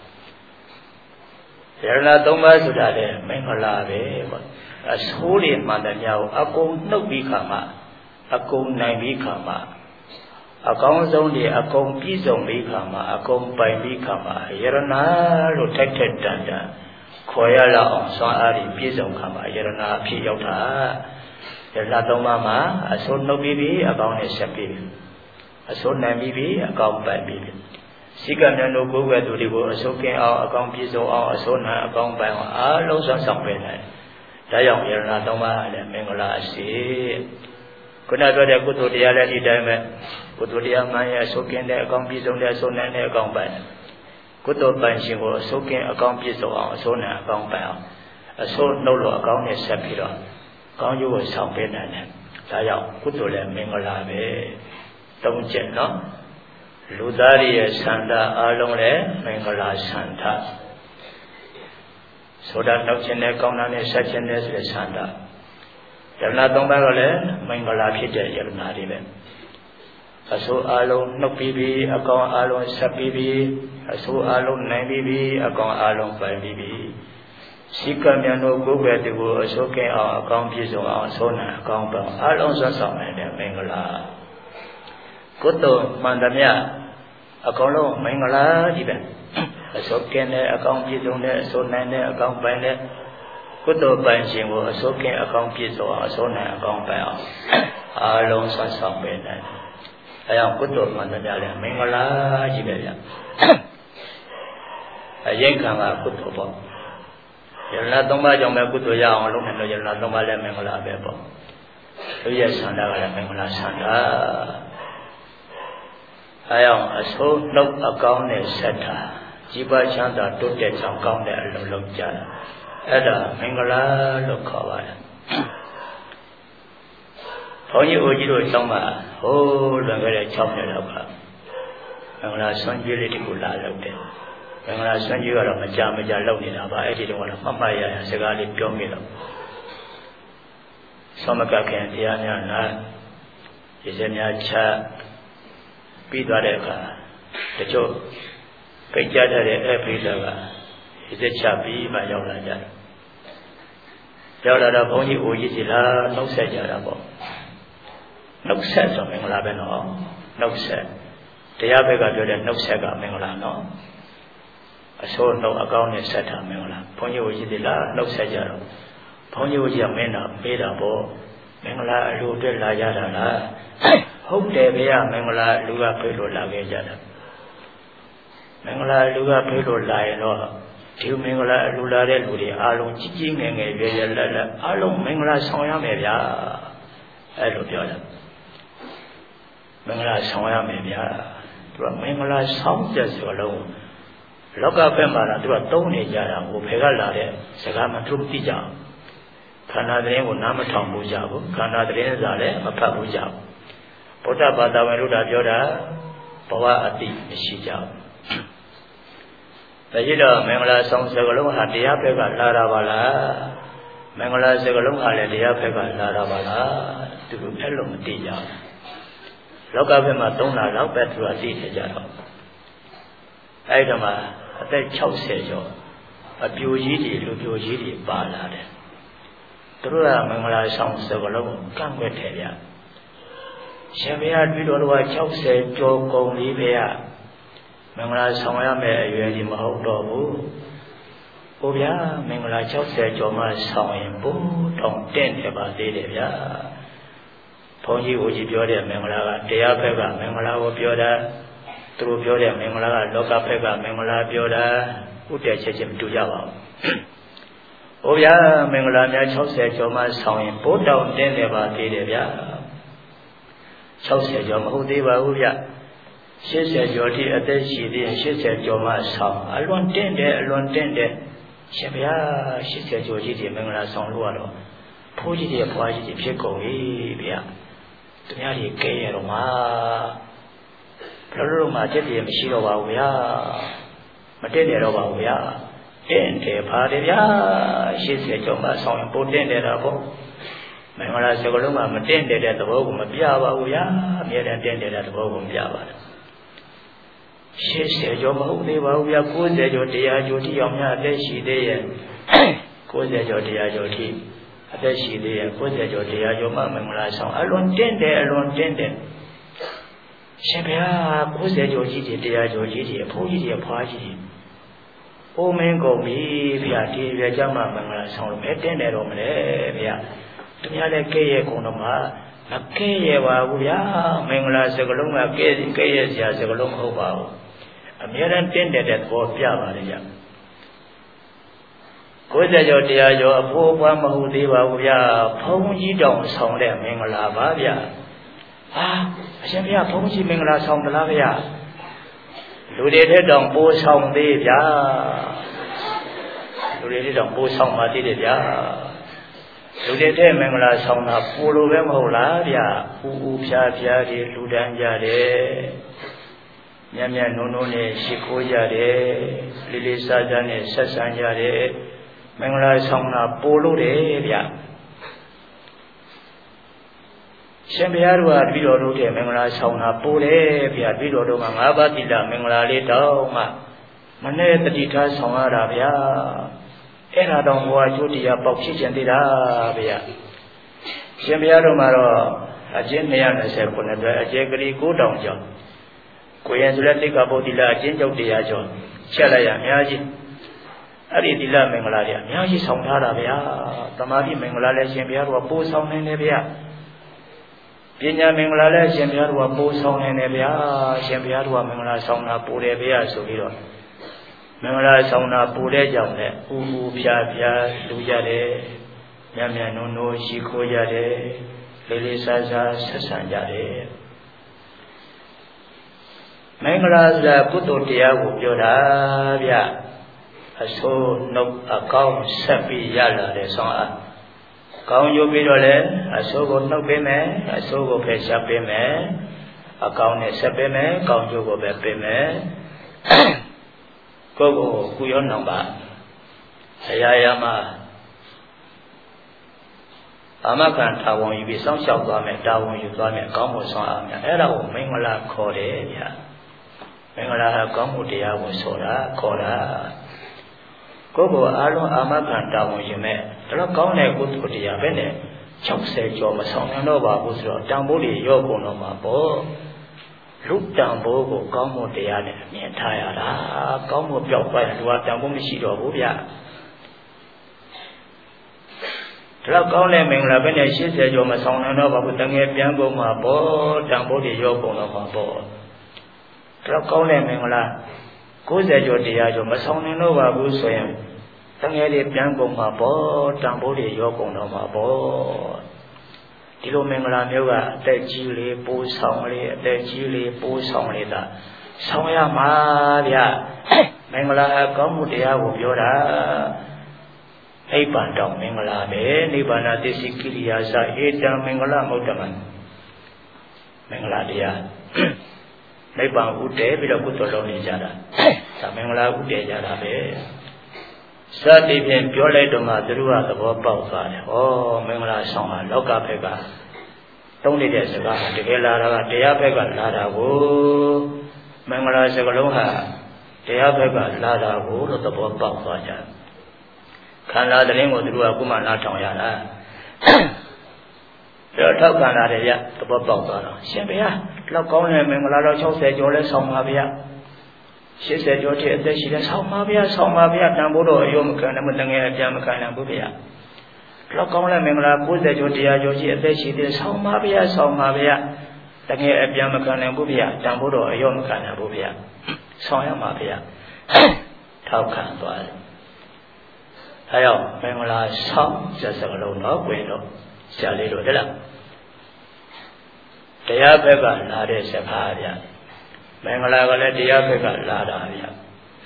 ယရဏသုံးပါးဆိုတာလေမင်္ဂလာပဲပေါ့အဆိုးတွေမှန်တယ်များကိုအကုန်နှုတ်ပြီးခါမှအကုန်နိုင်ပြီးခါမှအကောင်းဆုံးတွေအကုန်ပြည့်စုံပြီးခါမှအကုန်ပိုင်ပြီးခါမှယရဏလို့ထိုက်ထိုက်တန်တန်ခေါ်ရလောက်အောင်စွမ်းအားတွေပြည့်စုံခါမှယရဏအဖြစ်ရောက်တာယရဏသုံးပါးမှာအဆိုးနှုတ်ပြီးပြီးအကောင်းနဲ့ဆက်ပြီးအဆိုးနိုင်ပြီးပြီးအကောင်းပိုင်ပြီးစိကမြတ်တို့ကိုယ်ွယ်သူတွေကိုအဆိုးကင်းအောင်အကောင်းပြည့်စုံအောင်အဆိုးနိုင်အကောင်းပိုင်အောင်အားလုံးစွမ်းဆောင်ပေးတယ်ဒါကြောင့်ယရဏသုံးပါးလည်းမင်္ဂလာရှိခုနပြောတဲ့ကုသိုလ်တရားလည်းဒီတိုင်းပဲကုသိုလ်တရားမှန်ရဲ့အဆိုးကင်းတဲ့အကောင်းပြည့်စုံတဲ့အဆိုးနိုင်တဲ့အကောင်းပိုင်ကုသိုလ်ပိုင်ရှင်ကိုအဆိုးကင်းအကောင်းပြည့်စုံအောင်အဆိုးနိုင်အကောင်းပိုင်အောင်အဆိုးနှုတ်လို့အကောင်းနဲ့ဆက်ပြီးတော့ကောင်းကျိုးကိုဆောင်ပေးနိုင်တယ်ဒါကြောင့်ကုသိုလ်လည်းမင်္ဂလာပဲသုံးချက်နော်လူသားရဲ့ဆန္ဒအားလုံးလည်းမင်္ဂလာဆန္ဒဆိုတာနှုတ်ခြင်းနဲ့ကောင်းတာနဲ့ဆက်ခြင်းနဲ့ဆိုတဲ့ဆန္ဒယရဏသုံးပါးကလည်းမင်္ဂလာဖြစ်တဲ့ယရဏတွေပဲအဆိုးအလုံးနှုတ်ပြီးပြီးအကောင်အလုံးဆက်ပြီးပြီးအဆိုးအလုံးနိုင်ပြီးပြီးအကောင်အလုံးပိုင်ပြီးပြီးစိကမြတ်တို့ကိုယ်ပဲသူကိုအဆိုးကင်းအောင်အကောင်ပြည့်စုံအောင်အဆိုးနိုင်အကောင်ပေါင်းအလုံးဆွဆောင်နိုင်တဲ့မင်္ဂလာကုသိုလ်မှန်သမျှအကောင်လုံးမင်္ဂလာကြီးပဲအဆိုးကင်းတဲ့အကောင်ပြည့်စုံတဲ့အဆိုးနိုင်တဲ့အကောင်ပိုင်တဲ့ကုသိုလ်ပိုင်ရှင်ကိုအစိုးကင်းအကောင်းပြည့်စုံအောင်အစိုးနိုင်အကောင်းပိုင်အောင်အားလုံးဆွမ်းဆောင်ပေးနိုင်တယ်။အဲကြောင့်ကုသိုလ်မှန်တယ်လည်းမင်္ဂလာကြီးပဲဗျ။အရင်ကကကုသိုလ်ပေါ့။ယရဏသုံးပါးကြောင့်ပဲကုသိုလ်ရအောင်လုပ်နိုင်လို့ယရဏသုံးပါးလည်းမင်္ဂလာပဲပေါ့။သူရဲ့ဆန္ဒကလည်းမင်္ဂလာဆန္ဒ။အဲကြောင့်အစိုးနှုတ်အကောင်းနဲ့ဆက်တာကြီးပွားချမ်းသာတိုးတက်ဆောင်ကောင်းတဲ့အလုပ်လုပ်ကြတာ။အဲ့ဒါမင်္ဂလာလို့ခေါ်ပါတယ်။ဘုန်းကြီးအိုကြီးတို့ကျောင်းမှာဟိုးလွန်ခဲ့တဲ့၆နှစ်လောက်ကမင်္ဂလာဆွမ်းကြွေးလေးတခုလာလုပ်တယ်။မင်္ဂလာဆွမ်းကြွေးကတော့မကြမကြလုပ်နေတာပါအဲ့ဒီတော့ကတော့မှတ်မှတ်ရရစကားလေးပြောမိတော့သမကခင်တရားများနာရည်စဲများချပြီးသွားတဲ့အခါတချို့ကြိတ်ကြတဲ့အဲ့ဖိလာကရည်စဲချပြီးမှရောက်လာကြတယ်ရောက်လာတော့ဘုန်းကြီးအိုကြီးစီလာနှုတ်ဆက်ကြတာပေါ့နှုတ်ဆက်ဆိုမင်္ဂလာပဲနော်နှုတ်ဆက်တရားဘက်ကပြောတဲ့နှုတ်ဆက်ကမင်္ဂလာနော်အစိုးနှုတ်အကောင်းနဲ့ဆက်တာမင်္ဂလာဘုန်းကြီးအိုကြီးစီလာနှုတ်ဆက်ကြတော့ဘုန်းကြီးအိုကြီးကမင်းတော်မေးတာပေါ့မင်္ဂလာအလူအတွက်လာကြတာလားဟုတ်တယ်ဗျာမင်္ဂလာလူကဖိတ်လို့လာခဲ့ကြတာမင်္ဂလာလူကဖိတ်လို့လာရင်တော့ဒီမင်္ဂလာအလူလာတဲ့လူတွေအားလုံးကြီးကြီးငယ်ငယ်ရွယ်ရွယ်လက်လက်အားလုံးမင်္ဂလာဆောင်ရမယ်ဗျာအဲ့လိုပြောတယ်မင်္ဂလာဆောင်ရမယ်ဗျာသူကမင်္ဂလာဆောင်တဲ့ဆိုလုံးလောကဘက်မှာတော့သူကသုံးနေကြတာဟိုဖေကလာတဲ့စကားမှသူသိကြအောင်ခန္ဓာသတင်းကိုနားမထောင်ဘူးကြဘူးခန္ဓာသတင်းစာလည်းမဖတ်ဘူးကြဘူးဗုဒ္ဓဘာသာဝင်တို့ကပြောတာဘဝအတိမရှိကြဘူးဒါကြည့်တော့မင်္ဂလာဆောင်စကလုံးဟာတရားဘက်ကလာတာပါလားမင်္ဂလာစကလုံးဟာလည်းတရားဘက်ကလာတာပါလားသူတို့အဲ့လိုမသိကြဘူးလောကဘက်မှာသုံးတာတော့ပဲသူကသိနေကြတော့အဲ့ဒီမှာအသက်၆၀ကျော်အပြိုကြီးတွေလူပြိုကြီးတွေပါလာတယ်သူတို့ကမင်္ဂလာဆောင်စကလုံးကိုကန့်ကွက်တယ်ဗျရှင်ဘုရားတွေ့တော်တော်၆၀ကျော်ကုန်ပြီဗျာမင်္ဂလာဆောင်ရမယ်အရွယ်ကြီးမဟုတ်တော့ဘူး။ဘုရားမင်္ဂလာ၆၀ကျော်မှဆောင်ရင်ဘုံတောင်တင့်နေပါသေးတယ်ဗျာ။ဘုန်းကြီးဦးကြီးပြောတဲ့မင်္ဂလာကတရားဘက်ကမင်္ဂလာကိုပြောတာသူတို့ပြောတဲ့မင်္ဂလာကလောကဘက်ကမင်္ဂလာပြောတာဥတည်ချက်ချင်းမတူကြပါဘူး။ဘုရားမင်္ဂလာများ၆၀ကျော်မှဆောင်ရင်ဘုံတောင်တင့်နေပါသေးတယ်ဗျာ။၆၀ကျော်မဟုတ်သေးပါဘူးဗျာ။ရှစ်ဆယ်ကျော်ထိအသက်ရှိသေးရင်ရှစ်ဆယ်ကျော်မှဆောင်အလွန်တင့်တယ်အလွန်တင့်တယ်ရှင်ဗျာရှစ်ဆယ်ကျော်ကြီးဒီမင်္ဂလာဆောင်လို့ရတော့ဖိုးကြီးတွေဖွားကြီးတွေဖြစ်ကုန်ပြီဗျာသူများတွေကဲရတော့မှာဘယ်လိုလုပ်မှတက်တယ်မရှိတော့ပါဘူးဗျာမတက်နေတော့ပါဘူးဗျာတင်းတယ်ပါတယ်ဗျာရှစ်ဆယ်ကျော်မှဆောင်ရင်ပို့တင်းတယ်တော့ပေါ့မင်္ဂလာစကလုံးမှာမတင်းတယ်တဲ့သဘောကိုမပြပါဘူးဗျာအမြဲတမ်းတင်းတယ်တဲ့သဘောကိုပြပါတယ်ရှစ်ဆယ်ကျော်မဟုတ်သေးပါဘူးဗျာကိုးဆယ်ကျော်တရားကျော်တိအောင်များအသက်ရှိသေးရဲ့ကိုးဆယ်ကျော်တရားကျော်တိအသက်ရှိသေးရဲ့ကိုးဆယ်ကျော်တရားကျော်မှမင်္ဂလာဆောင်အလွန်တင်းတယ်အလွန်တင်းတယ်ရှင်ဗျာကိုးဆယ်ကျော်ကြီးတွေတရားကျော်ကြီးတွေအဖိုးကြီးတွေအဖွားကြီးတွေအိုးမင်းကုန်ပြီဗျာဒီရွယ်ကြမှာမင်္ဂလာဆောင်လို့ပဲတင်းတယ်တော့မလဲဗျာသူများလည်းကဲ့ရဲ့ကုန်တော့မှမကဲ့ရဲ့ပါဘူးဗျာမင်္ဂလာစကလုံးကကဲ့ကဲ့ရဲ့စရာစကလုံးမဟုတ်ပါဘူးအမြဲတမ်းတင်းတယ်တဲ့သဘောပြပါတယ်ဗျာကိုယ်စကြောတရားကျော်အဖိုးအဖွားမဟုတ်သေးပါဘူးဗျာဘုန်းကြီးတောင်ဆောင်တဲ့မင်္ဂလာပါဗျာဟာအရှင်ဘုရားဘုန်းကြီးမင်္ဂလာဆောင်သလားဗျာလူတွေတဲ့တောင်ပိုးဆောင်သေးဗျာလူတွေတဲ့တောင်ပိုးဆောင်ပါသေးတယ်ဗျာလူတွေတဲ့မင်္ဂလာဆောင်တာပိုလိုပဲမဟုတ်လားဗျာဥဥဖြားဖြားတွေလူတန်းကြတယ်မြတ်မြတ်နုံနုံနဲ့ရှိခိုးကြတယ်လေးလေးစားစားနဲ့ဆက်ဆံကြတယ်မင်္ဂလာဆောင်တာပိုလို့တယ်ဗျာရှင်ဘုရားတို့ကပြီးတော်တို့တဲ့မင်္ဂလာဆောင်တာပိုတယ်ဗျာပြီးတော်တို့ကငါးပါးသီလမင်္ဂလာလေးတောင်းမှမနဲ့တတိထားဆောင်ရတာဗျာအဲ့ဒါတော့ဘုရားကျိုးတရားပေါက်ဖြစ်ခြင်းသေးတာဗျာရှင်ဘုရားတို့မှာတော့အကျဉ်း၂၂၀ခုနှစ်အတွက်အကျယ်ကလေးကိုးတောင်ကျော်ကိုရင်ဆိုတဲ့တိက္ခာပုဒ်သီလအကျဉ်းချုပ်တရားကျော်ချက်လိုက်ရအများကြီးအဲ့ဒီသီလမင်္ဂလာတွေအများကြီးဆောင်ထားတာဗျာသမာဓိမင်္ဂလာလည်းရှင်ဘုရားတို့ကပိုးဆောင်နေတယ်ဗျာပညာမင်္ဂလာလည်းရှင်ဘုရားတို့ကပိုးဆောင်နေတယ်ဗျာရှင်ဘုရားတို့ကမင်္ဂလာဆောင်တာပိုးတယ်ဗျာဆိုပြီးတော့မင်္ဂလာဆောင်တာပိုးတဲ့ကြောင့်လည်းဥဥဖြားဖြားလူကြတယ်မြတ်မြတ်နုံနုံရှိခိုးကြတယ်လေးလေးစားစားဆက်ဆံကြတယ်မင်္ဂလာဆိုတာကုသိုလ်တရားကိုပြောတာဗျအဆိုးနှုတ်အကောင်းဆက်ပြီးရလာတဲ့ဆောင်းအားကောင်းကျိုးပြီးတော့လည်းအဆိုးကိုနှုတ်ပေးမယ်အဆိုးကိုဖယ်ရှားပေးမယ်အကောင်းနဲ့ဆက်ပေးမယ်ကောင်းကျိုးကိုပဲပေးမယ်ကိုယ်ကိုကုရောနောင်ပါအရာရာမှာအာမခံတာဝန်ယူပြီးစောင့်ရှောက်သွားမယ်တာဝန်ယူသွားမယ်ကောင်းမှုဆောင်အားများအဲ့ဒါကိုမင်္ဂလာခေါ်တယ်ဗျာမင်္ဂလာဟာကောင်းမှုတရားကိုဆိုတာခေါ်တာကိုယ်ကိုအားလုံးအာမခံတာဝန်ယူမဲ့ဒါတော့ကောင်းတဲ့ကုသိုလ်တရားပဲနဲ့၆၀ကျော်မဆောင်နိုင်တော့ပါဘူးဆိုတော့တန်ဖိုးတွေရော့ကုန်တော့မှာပေါ့လူတန်ဖိုးကိုကောင်းမှုတရားနဲ့မြင်ထားရတာကောင်းမှုပြောက်သွားရင်သူကတန်ဖိုးမရှိတော့ဘူးဗျာဒါတော့ကောင်းတဲ့မင်္ဂလာပဲနဲ့၈၀ကျော်မဆောင်နိုင်တော့ပါဘူးတငယ်ပြန်ကုန်မှာပေါ့တန်ဖိုးတွေရော့ကုန်တော့မှာပေါ့ဒါတော့ကောင်းတဲ့မင်္ဂလာ၉၀ကျော်တရားကျော်မဆောင်နိုင်တော့ပါဘူးဆိုရင်တငယ်တွေပြန်ကုန်မှာပေါ့တန်ဖိုးတွေရောကုန်တော့မှာပေါ့ဒီလိုမင်္ဂလာမျိုးကအသက်ကြီးလေးပိုးဆောင်လေးအသက်ကြီးလေးပိုးဆောင်လေးသာဆောင်ရမှာဗျမင်္ဂလာကောင်းမှုတရားကိုပြောတာနိဗ္ဗာန်တောင်မင်္ဂလာပဲနိဗ္ဗာန်သစ္စိကိရိယာစဧတံမင်္ဂလမௌတ္တမံမင်္ဂလာတရားနိဗ္ဗာန်ဥတည်ပြီးတော့ကုသိုလ်လုပ်နေကြတာဒါမင်္ဂလာဥတည်ကြတာပဲစသည်ဖြင့်ပြောလိုက်တော့မှသူတို့ကသဘောပေါက်သွားတယ်။ဩမင်္ဂလာဆောင်တာလောကဘက်ကတုံးနေတဲ့စကားတကယ်လာတာကတရားဘက်ကလာတာကိုမင်္ဂလာစကားလုံးဟာတရားဘက်ကလာတာကိုလို့သဘောပေါက်သွားကြတယ်။ခန္ဓာသတင်းကိုသူတို့ကခုမှနားထောင်ရတာ။ဒါထောက်ခံလာတယ်ဗျသဘောပေါက်သွားတော့ရှင်ဘုရားလောက်ကောင်းတဲ့မင်္ဂလာတော့၆၀ကျော်လဲဆောင်ပါဗျာ၈၀ကျော်တည်းအသက်ရှိတယ်ဆောင်ပါဗျာဆောင်ပါဗျာတန်ဖို့တော့အယုံမခံနိုင်မတငယ်အပြမခံနိုင်ဘူးဗျာလောက်ကောင်းတဲ့မင်္ဂလာ၉၀ကျော်တရားကျော်ရှိအသက်ရှိတယ်ဆောင်ပါဗျာဆောင်ပါဗျာတငယ်အပြမခံနိုင်ဘူးဗျာတန်ဖို့တော့အယုံမခံနိုင်ဘူးဗျာဆောင်ရမှာဗျာထောက်ခံသွားတယ်အဲကြောင့်မင်္ဂလာဆောင်စစကလုံးတော့ဝင်တော့ဆရာလေးတို့တဲ့လားတရားဘက်ကလာတဲ့စကားဗျာမင်္ဂလာကလည်းတရားဘက်ကလာတာဗျာ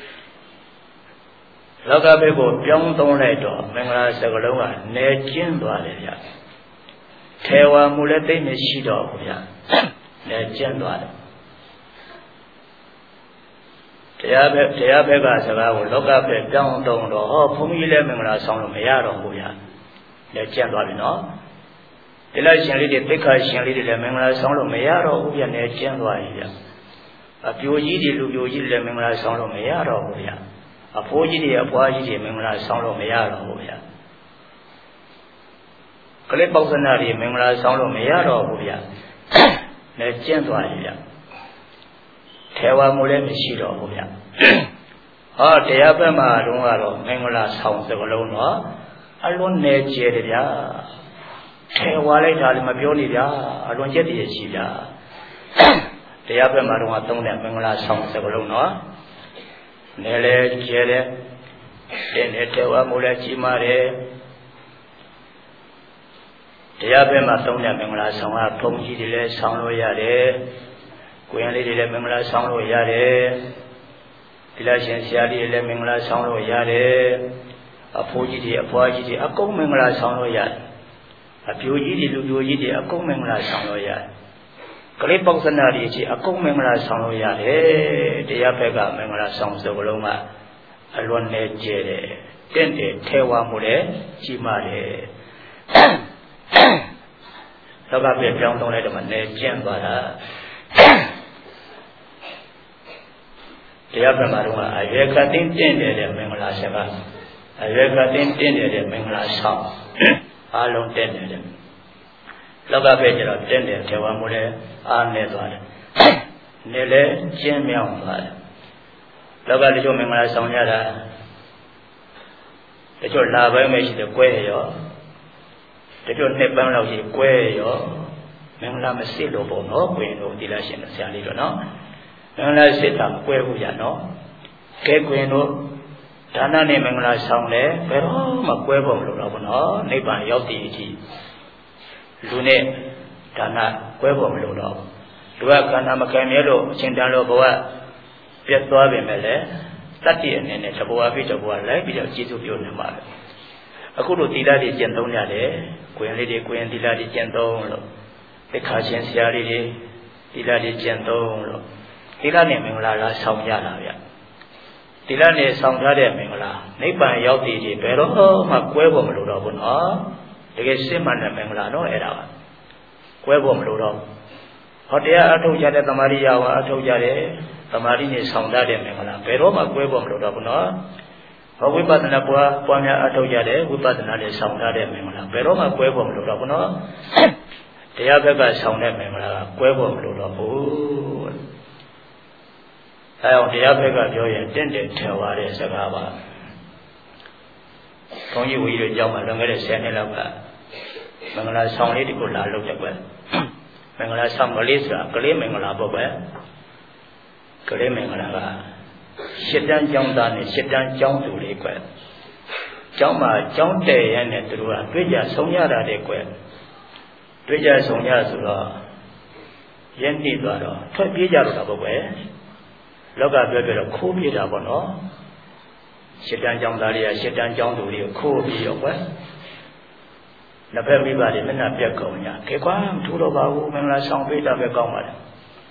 လောကဘက်ကိုပြောင်းသုံးလိုက်တော့မင်္ဂလာစကားလုံးကနေကျင်းသွားတယ်ဗျာ Tewa mulete me shido ya. Ne jendwa de.တရားပဲတရားဘက်ကစကားကိုလောကပဲပြောင်းတုံတော့ဟောဘုန်းကြီးလည်းမင်္ဂလာဆောင်လို့မရတော့ဘူးဗျာလည်းကျင့်သွားပြီနော်ဒီလိုက်ရှင်လေးတွေသိက္ခာရှင်လေးတွေလည်းမင်္ဂလာဆောင်လို့မရတော့ဘူးဗျာလည်းကျင့်သွားပြီဗျာအပြိုကြီးတွေလူပြိုကြီးတွေလည်းမင်္ဂလာဆောင်လို့မရတော့ဘူးဗျာအဖိုးကြီးတွေအဖွားကြီးတွေမင်္ဂလာဆောင်လို့မရတော့ဘူးဗျာကလေးပေါက္ခနာတွေမင်္ဂလာဆောင်လို့မရတော့ဘူးဗျာလည်းကျင့်သွားပြီဗျာထေဝါမှုလည်းမရှိတော့ဘူးဗျဟောတရားဘက်မှာတုန်းကတော့မင်္ဂလာဆောင်စကလုံးတော့အလွန်နေကျဲတယ်ဗျာထေဝါလိုက်တာလည်းမပြောနေဗျာအလွန်ကျက်တည်းရှိဗျာတရားဘက်မှာတုန်းကသုံးတဲ့မင်္ဂလာဆောင်စကလုံးတော့နေလေကျဲတယ်တင်းတဲ့ထေဝါမှုလည်းကြီးမားတယ်တရားဘက်မှာသုံးတဲ့မင်္ဂလာဆောင်ကဘုံကြီးတွေလည်းဆောင်လို့ရတယ်ကိုယ်ရလေးတွေလည်းမင်္ဂလာဆောင်လို့ရတယ်ဒီလားရှင်ဆရာကြီးတွေလည်းမင်္ဂလာဆောင်လို့ရတယ်အဖိုးကြီးတွေအဖွားကြီးတွေအကုန်မင်္ဂလာဆောင်လို့ရတယ်အပြိုကြီးတွေလူပြိုကြီးတွေအကုန်မင်္ဂလာဆောင်လို့ရတယ်ကလေးပေါက္ခနာတွေကြီးအကုန်မင်္ဂလာဆောင်လို့ရတယ်တရားဘက်ကမင်္ဂလာဆောင်စကလုံးကအလွန်နဲ့ကျဲတယ်တင့်တယ်ထဲဝါမှုလည်းကြီးမားတယ်လောကပြပြောင်းသုံးလိုက်တော့မှနေကျင့်သွားတာတရားဘက်မှာတော့အရွယ်ကတင်းတင်းတဲ့မင်္ဂလာစကားအရွယ်ကတင်းတင်းတဲ့မင်္ဂလာဆောင်အားလုံးတင်းတယ်လောကဘက်ကျတော့တင်းတယ်ထေဝါမှုလည်းအားနေသွားတယ်နေလည်းကျင်းမြောင်းသွားတယ်လောကတချို့မင်္ဂလာဆောင်ရတာတချို့လာပိုင်းမရှိတဲ့ကွဲရောတချို့နှစ်ပန်းလောက်ရှိကွဲရောမင်္ဂလာမစစ်လို့ပေါ့နော်ကွင်းတို့ဒီလားရှင်ဆရာလေးတော့နော်မင်္ဂလာစစ်တာကွဲဘူးရနော်ကဲကွင်းတို့ဒါနနဲ့မင်္ဂလာဆောင်တယ်ဘယ်တော့မှကွဲဖို့မလိုတော့ဘူးနော်နိဗ္ဗာန်ရောက်တည်အထိလူနဲ့ဒါနကွဲဖို့မလိုတော့လူကခန္ဓာမကံမြဲလို့အချင်းတန်လို့ဘဝပြတ်သွားပြင်မဲ့လေတတ္တိအနေနဲ့တဘဝပြီးတဘဝလိုက်ပြီးတော့ကျေစုပြုနေမှာလေအခုတို့သီလတွေကျင့်သုံးရတယ်ကွင်းလေးတွေကိုင်းသီလတွေကျင့်သုံးလို့သိက္ခာရှင်ဆရာလေးတွေသီလတွေကျင့်သုံးလို့သီလနဲ့မင်္ဂလာလားဆောင်ကြတာဗျသီလနဲ့ဆောင်ထားတဲ့မင်္ဂလာနိဗ္ဗာန်ရောက်တည်ကြီးဘယ်တော့မှကွဲဖို့မလိုတော့ဘူးနော်တကယ်စစ်မှန်တဲ့မင်္ဂလာတော့အဲ့ဒါပါကွဲဖို့မလိုတော့ဟောတရားအထုတ်ကြတဲ့တမာရိယဝါအထုတ်ကြတဲ့တမာရိနဲ့ဆောင်ထားတဲ့မင်္ဂလာဘယ်တော့မှကွဲဖို့မလိုတော့ဘူးနော်ဟောဝိပဿနာပွားပွားများအထုတ်ကြတဲ့ဝိပဿနာနဲ့ဆောင်ထားတဲ့မင်္ဂလာဘယ်တော့မှကွဲဖို့မလိုတော့ဘူးနော်တရားဘက်ကဆောင်တဲ့မင်္ဂလာကကွဲဖို့မလိုတော့ဘူးအဲအောင်တရားဘက်ကပြောရင်တင့်တယ်ထင်သွားတဲ့စကားပါဘုန်းကြီးဝီတို့ကြောင်းမှာလွန်ခဲ့တဲ့ဆယ်နှစ်လောက်ကမင်္ဂလာဆောင်လေးတခုလာလုပ်တယ်ကွယ်မင်္ဂလာဆောင်ကလေးဆိုတာကလေးမင်္ဂလာပေါ့ပဲကလေးမင်္ဂလာကရှစ်တန်းကျောင်းသားနဲ့ရှစ်တန်းကျောင်းသူလေးကွယ်ကျောင်းမှာကျောင်းတည့်ရတဲ့သူတို့ကတွေ့ကြဆုံးရတာတဲ့ကွယ်တွေ့ကြဆုံးရဆိုတော့ရင်းနှီးသွားတော့ထွက်ပြေးကြတော့တာပေါ့ကွယ်လောကပြောပြတော့ခိုးပြေးတာပေါ့နော်ရှစ်တန်းကျောင်းသားတွေကရှစ်တန်းကျောင်းသူတွေကိုခိုးပြေးရောကွယ်နှစ်ဖက်မိဘတွေမျက်နှာပြက်ကုန်ကြခေကွာမထူတော့ပါဘူးမင်္ဂလာဆောင်ပေးတာပဲကောင်းပါလေ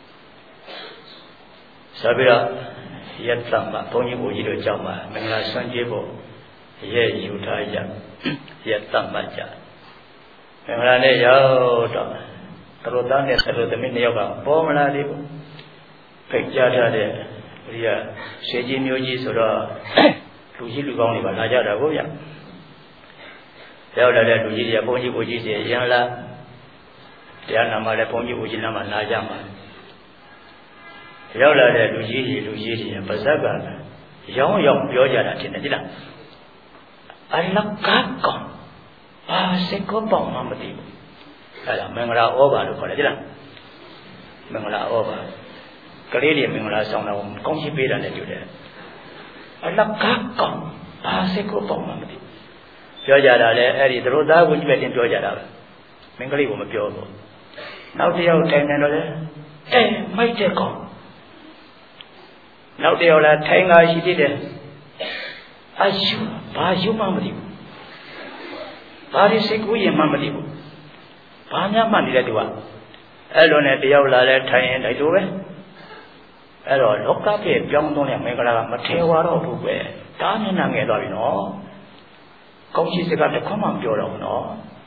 ဆိုပြီးတော့ရက်သမှာဘုန်းကြီးကိုကြီးတို့ကြောက်မှာမင်္ဂလာဆွမ်းကြည့်ဖို့ရဲ့ယူထားကြရက်သမှာကြမင်္ဂလာနဲ့ရောက်တော့သရသားနဲ့သရသမီးနှစ်ယောက်ကပေါ်မလာသေးဘူးဖိတ်ကြားထားတဲ့ဒီကရှေးကြီးမျိုးကြီးဆိုတော့လူကြီးလူကောင်းတွေပါလာကြတာကိုဗျရောက်လာတဲ့လူကြီးတွေကဘုန်းကြီးကိုကြီးတွေရန်လာတရားနာမှာလည်းဘုန်းကြီးကိုကြီးနာမှာလာကြမှာရောက်လာတဲ့လူကြီးတွေလူကြီးတွေပါဇက်ကရောင်းရောင်းပြောကြတာတင်တယ်ဒီလားအလကားကောင်ဘာစကောပေါင်းမှမသိဘူးအဲ့ဒါမင်္ဂလာဩဘာလို့ခေါ်တယ်ဒီလားမင်္ဂလာဩဘာကလေးတွေမင်္ဂလာဆောင်တာကိုကောင်းချီးပေးတာနဲ့တူတယ်အလကားကောင်ဘာစကောပေါင်းမှမသိပြောကြတာလေအဲ့ဒီသူတို့သားကိုကြည့်ပဲတင်ပြောကြတာပဲမင်္ဂလိကိုမပြောဘူးနောက်တစ်ယောက်ထိုင်နေတော့လေအဲမိုက်တဲ့ကောင်နောက်တစ်ယောက်လာထိုင်ငါရှိသေးတယ်အရှုဘာရှုမှမသိဘူးဘာလို့စိတ်ကူးရင်မှမသိဘူးဘာများမှနေတဲ့သူကအဲ့လိုနဲ့တယောက်လာလဲထိုင်ရင်တိုက်လို့ပဲအဲ့တော့လောကပြေပြောင်းသွင်းတဲ့မင်္ဂလာကမထေဝါတော့ဘူးပဲဒါမျက်နှာငယ်သွားပြီနော်ကောင်းရှိစကားတစ်ခွန်းမှမပြောတော့ဘူးနော်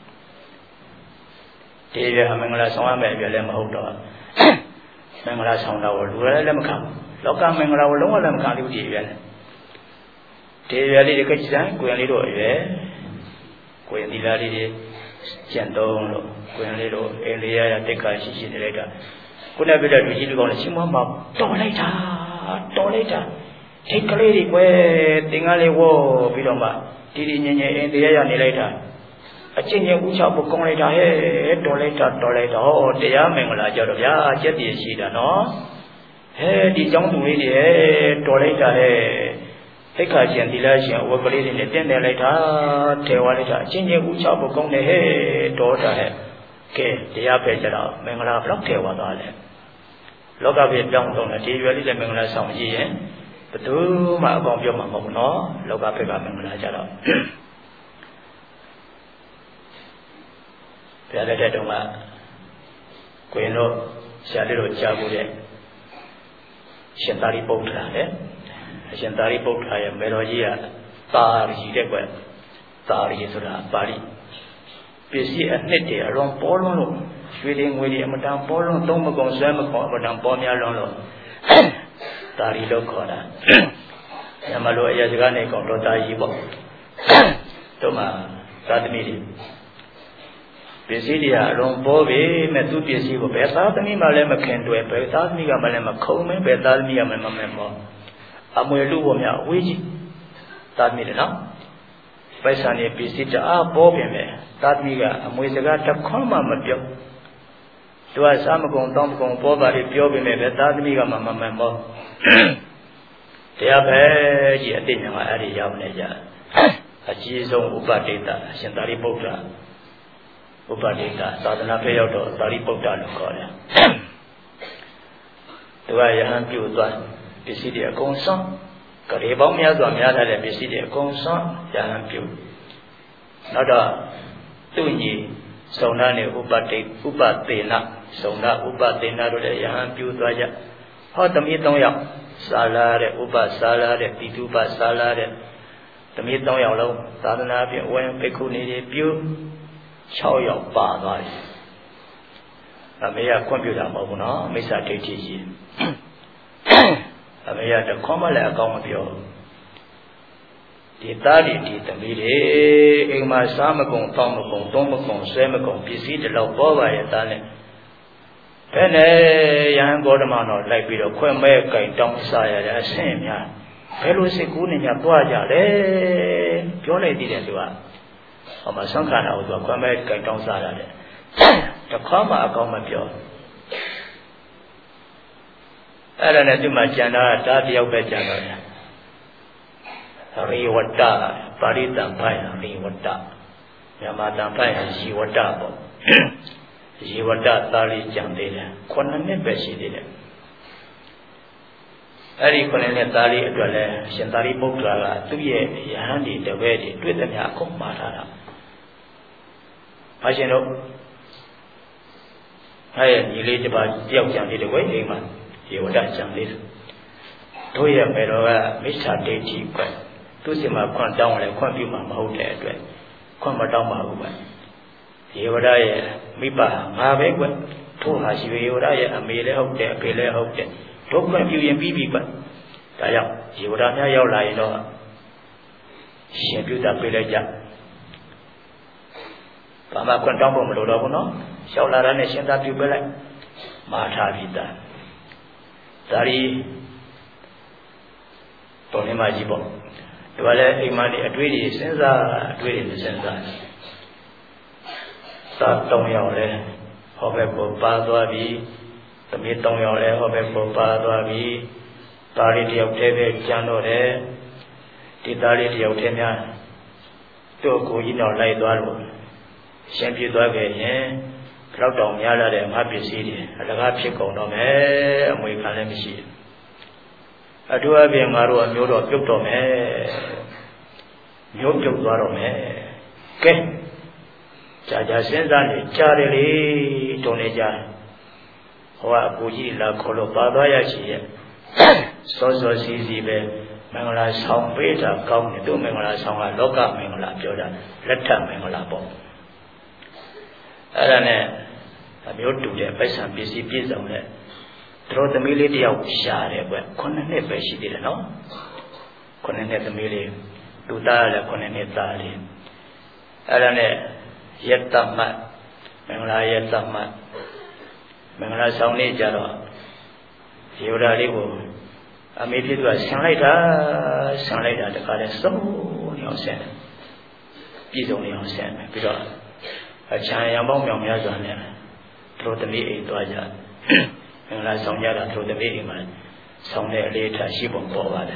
ဒီရမင်္ဂလာဆောင်ရမယ်ပြလည်းမဟုတ်တော့မင်္ဂလာဆောင်တော့လူလည်းလည်းမခံလောကမင်္ဂလာကိုလုံးဝလည်းမခံဘူးဒီရလည်းဒီရလေးဒီကိစ္စကိုရင်လေးတို့ရွယ်ကိုရင်ဒီလာလေးတွေကျင့်သုံးလို့ကိုရင်လေးတို့အိန္ဒိယရတိတ်ခါရှိရှိနေလိုက်တာခုနကပြောတဲ့လူကြီးလူကောင်းလည်းချင်းမမတော်လိုက်တာတော်လိုက်တာထိတ်ကလေးတွေကွယ်တင်ကားလေးဝေါ်ပြီးတော့မှဒီဒီငြိမ်ငြိမ်အိန္ဒိယရနေလိုက်တာအချင်းချင်းဥချဖို့ကောင်းလိုက်တာဟဲ့တော်လိုက်တာတော်လိုက်တာဟောတရားမင်္ဂလာကြတော့ဗျာအချက်တည်းရှိတာနော်ဟဲ့ဒီเจ้าသူလေးတွေဟဲ့တော်လိုက်တာဟဲ့သိက္ခာရှင်သီလရှင်ဝတ်ကလေးတွေနဲ့တင့်တယ်လိုက်တာထေဝါလိုက်တာအချင်းချင်းဥချဖို့ကောင်းတယ်ဟဲ့တော်တာဟဲ့ကဲတရားပဲကြတော့မင်္ဂလာဘလောက်ထေဝါသွားလဲလောကပြေပြောင်းတော့တယ်ဒီရွယ်လေးလည်းမင်္ဂလာဆောင်ကြည့်ရင်ဘယ်သူမှအကောင်ပြောမှာမဟုတ်ဘူးနော်လောကပြေကမင်္ဂလာကြတော့ဘုရားလက်ထက်တုန်းကကိုရင်တို့ဆရာလေးတို့ကြားဖို့တဲ့ရှင်သာရိပုတ္တရာလေအရှင်သာရိပုတ္တရာရဲ့မေတော်ကြီးကသာရီတဲ့ကွယ်သာရီဆိုတာပါဠိပစ္စည်းအနှစ်တွေအလွန်ပေါ်လွန်းလို့ရွှေတွေငွေတွေအမတန်ပေါ်လွန်းသုံးမကုန်ဆွဲမကုန်အမတန်ပေါ်များလွန်းလို့သာရီလို့ခေါ်တာညမလို့အရာစကားနဲ့ကောင်တော့တာကြီးပေါ့တို့မှာသာသမီတွေပစ္စည်းတွေအလွန်ပေါ်ပြီမဲ့သူပစ္စည်းကိုဘယ်သာသမီမှလည်းမခင်တွေ့ဘယ်သာသမီကမှလည်းမခုံမင်းဘယ်သာသမီကမှမမဲမောအမွေလူပေါ်များအဝေးကြီးသာသမီတွေနော်ပိုက်ဆံနေပစ္စည်းတအားပေါ်ပြင်မယ်သာသမီကအမွေစကားတစ်ခွန်းမှမပြောသူကစားမကုန်တောင်းမကုန်ပေါ်ပါလေပြောပြင်မယ်ဘယ်သာသမီကမှမမဲမောတရားပဲကြီးအတိညာကအဲ့ဒီရောက်နေကြအကြီးဆုံးဥပဒေတာအရှင်သာရိပုတ္တရာဥပဒေတာသာသနာ့ဖေရောက်တော့သာရိပုတ္တရာလို့ခေါ်တယ်သူကယဟန်ပြုသွားပစ္စည်းတွေအကုန်ဆုံးကလေးပေါင်းများစွာများထားတဲ့ပစ္စည်းတွေအကုန်ဆုံးယဟန်ပြုနောက်တော့သူညီစုံနာနဲ့ဥပဒေဥပသေနစုံနာဥပသေနတို့လည်းယဟန်ပြုသွားကြဟောသမီး၃ယောက်စာလာတဲ့ဥပစာလာတဲ့တိတုပစာလာတဲ့သမီး၃ယောက်လုံးသာသနာ့ပြင်ဝင်းဘိက္ခုနီတွေပြု၆ယောက်ပါသွားတယ်အမေကခွင့်ပြုတာမဟုတ်ဘူးနော်မိစ္ဆာဒိဋ္ဌိကြီးအမေကတခွန်းမလည်းအကောင်းမပြောဒီသားတွေဒီသမီးတွေအိမ်မှာစားမကုန်တောင်းမကုန်သုံးမကုန်ဆွဲမကုန်ပစ္စည်းတလောက်ပေါ်ပါရဲ့သားနဲ့ဘယ်နဲ့ရဟန်းဂေါတမတော်လိုက်ပြီးတော့ခွင့်မဲ့ကင်တောင်းစားရတဲ့အဆင့်များဘယ်လိုစိတ်ကူးနေများတွားကြလဲပြောလိုက်သေးတယ်သူကဟောမှာသံဃာတော်ကခွင့်မဲ့ကင်တောင်းစားရတယ်တခါမှအကောင်းမပြောအဲ့ဒါနဲ့သူမှကျန်တာဒါတယောက်ပဲကျန်တော့တယ်ရိဝတ္တပါရိတံဖိုင်ရိဝတ္တမြန်မာတံဖိုင်ရှိဝတ္တပေါ့ရှိဝတ္တသာလိကျန်သေးတယ်ခုနှစ်နှစ်ပဲရှိသေးတယ်အဲ့ဒီခုနှစ်နှစ်သာလိအတွက်လဲရှင်သာရိပုတ္တရာကသူ့ရဲ့ယဟန်ဒီတပည့်တွေတွေ့သမျှအကုန်မှားထားတာဘာရှင်တို့အဲ့ဒီညီလေးတစ်ပါးတယောက်ကျန်သေးတယ်ကွအိမ်မှာရေဝတ္တကျန်သေးတယ်တို့ရဲ့မေတော်ကမိစ္ဆာဒိဋ္ဌိပဲသူ့စီမှာခွန့်တောင်းလဲခွန့်ပြုမှာမဟုတ်တဲ့အတွက်ခွန့်မတောင်းပါဘူးပဲရေဝတ္တရဲ့မိဘငါပဲကွထို့ဟာရှိရေဝတ္တရဲ့အမေလည်းဟုတ်တယ်အဖေလည်းဟုတ်တယ်တို့ခွန့်ပြုရင်ပြီးပြီကွဒါကြောင့်ရေဝတ္တများရောက်လာရင်တော့ရှင်ပြုတာပြေးလိုက်ကြဘာမှခွန့်တောင်းဖို့မလိုတော့ဘူးနော်ရောက်လာတဲ့ရှင်သာပြုပေးလိုက်မာထားပြီးသားဒါရီတော်နေမှကြီးပေါ့ဒီကလည်းအိမ်မလေးအတွေ့အကြုံစဉ်းစားအတွေ့အကြုံစဉ်းစားသာတောင်းရောက်လဲဟောဘက်ကိုပါသွားပြီသမီးတောင်းရောက်လဲဟောဘက်ကိုပါသွားပြီဒါရီတယောက်တည်းပဲကြံတော့တယ်ဒီဒါရီတယောက်တည်းများတို့ကိုကြီးတော့လိုက်သွားလို့ရှင်းပြသွားခဲ့ရင်လောက်တောင်များလာတဲ့ငါပစ္စည်းတွေအလကားဖြစ်ကုန်တော့မယ်အမွေခံလည်းမရှိအထူးအပြင်ငါတို့အမျိုးတော်ပြုတ်တော့မယ်မျိုးပြုတ်သွားတော့မယ်ကဲကြာကြာစဉ်းစားနေကြားတယ်လေတုံနေကြဟောအကူကြီးလာခေါ်လို့ပါသွားရချင်ရဲ့စောစောစီစီပဲမင်္ဂလာဆောင်ပေးတာကောင်းတယ်သူမင်္ဂလာဆောင်ကလောကမင်္ဂလာပြောတာလက်ထမင်္ဂလာပေါ့အဲ့ဒါနဲ့အမျိုးတူတဲ့ပိုက်ဆံပစ္စည်းပြည့်စုံတဲ့သူတို့သမီးလေးတယောက်ရှားတယ်ကွခုနှစ်နှစ်ပဲရှိသေးတယ်နော်ခုနှစ်နှစ်သမီးလေးလူသားလည်းခုနှစ်နှစ်သားလေးအဲ့ဒါနဲ့ယတ္တမတ်မင်္ဂလာယတ္တမတ်မင်္ဂလာဆောင်နေကြတော့ဒီဝရလေးကိုအမေဖြစ်သူကဆင်လိုက်တာဆင်လိုက်တာတခါလဲစုံနေအောင်ဆင်တယ်ပြည်စုံနေအောင်ဆင်တယ်ပြီးတော့အချမ်းရံပေါင်းမြောင်များစွာနဲ့သူတို့သမီးအိမ်သွားကြမင်္ဂလာဆောင်ကြတာသူတို့သမီးအိမ်မှာဆောင်တဲ့အလေးထားရှိပုံပေါ်ပါတယ်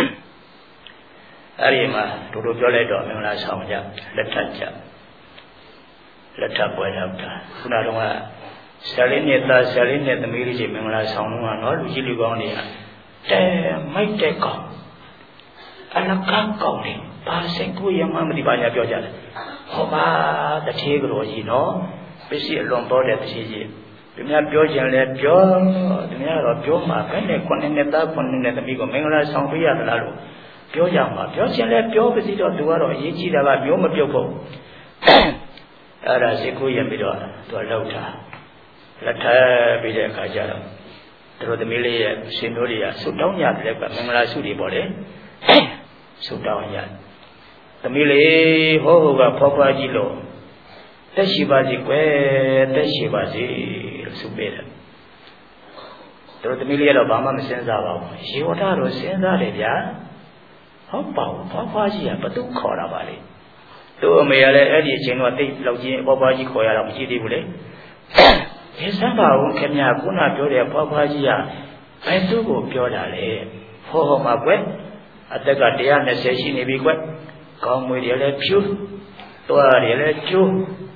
အဲ့ဒီမှာတို့တို့ပြောလိုက်တော့မင်္ဂလာဆောင်ကြလက်ထပ်ကြလက်ထပ်ပွဲရောက်တာခုနကတော့ဆယ်လေးနှစ်သားဆယ်လေးနှစ်သမီးလေးကြီးမင်္ဂလာဆောင်တော့နော်လူကြီးလူကောင်းတွေကတဲမိုက်တဲ့ကောင်အလကားကောင်တွေဘာစိတ်ကိုရမှမသိပါညာပြောကြတယ်ဟောပါတထေးကတော်ကြီးနော်ပစ္စည်းအလွန်ပေါ်တဲ့တထေးကြီးသူများပြောခြင်းလဲပြောသူများတော့ပြောမှာပဲနဲ့ခုနှစ်နှစ်သားခုနှစ်နှစ်သမီးကိုမင်္ဂလာဆောင်ပေးရသလားလို့ပြောကြမှာပြောခြင်းလဲပြောပစ္စည်းတော့သူကတော့အရေးကြီးတာကမျိုးမပြုတ်ဖို့အဲ့ဒါစိတ်ကိုရပြီးတော့သူကလောက်တာလက်ထပ်ပြီးတဲ့အခါကျတော့သူတို့သမီးလေးရဲ့ရှင်တို့တွေကဆုတောင်းကြတယ်ကမင်္ဂလာဆုတွေပေါ့လေဆုတောင်းရသမီးလေးဟောဟောကဖွားဖွားကြီးလို့တက်ရှိပါစေကွယ်တက်ရှိပါစေလို့ဆုပေးတယ်သူတို့သမီးလေးကတော့ဘာမှမစဉ်းစားပါဘူးရေဝတ္ထတော့စဉ်းစားတယ်ဗျာဟုတ်ပါဘူးဖွားဖွားကြီးကဘသူခေါ်တာပါလေသူ့အမေကလည်းအဲ့ဒီအချိန်တော့တိတ်လောက်ကြီးဖွားဖွားကြီးခေါ်ရတော့မရှိသေးဘူးလေဒီစမ်းပါဦးခင်ဗျာခုနပြောတဲ့ဖွားဖွားကြီးကဘယ်သူ့ကိုပြောတာလဲဟောဟောမှာကွယ်အသက်ကone hundred twentyရှိနေပြီကွယ်ကောင်းမွေတွေလည်းဖြူသွားတွေလည်းကျိုး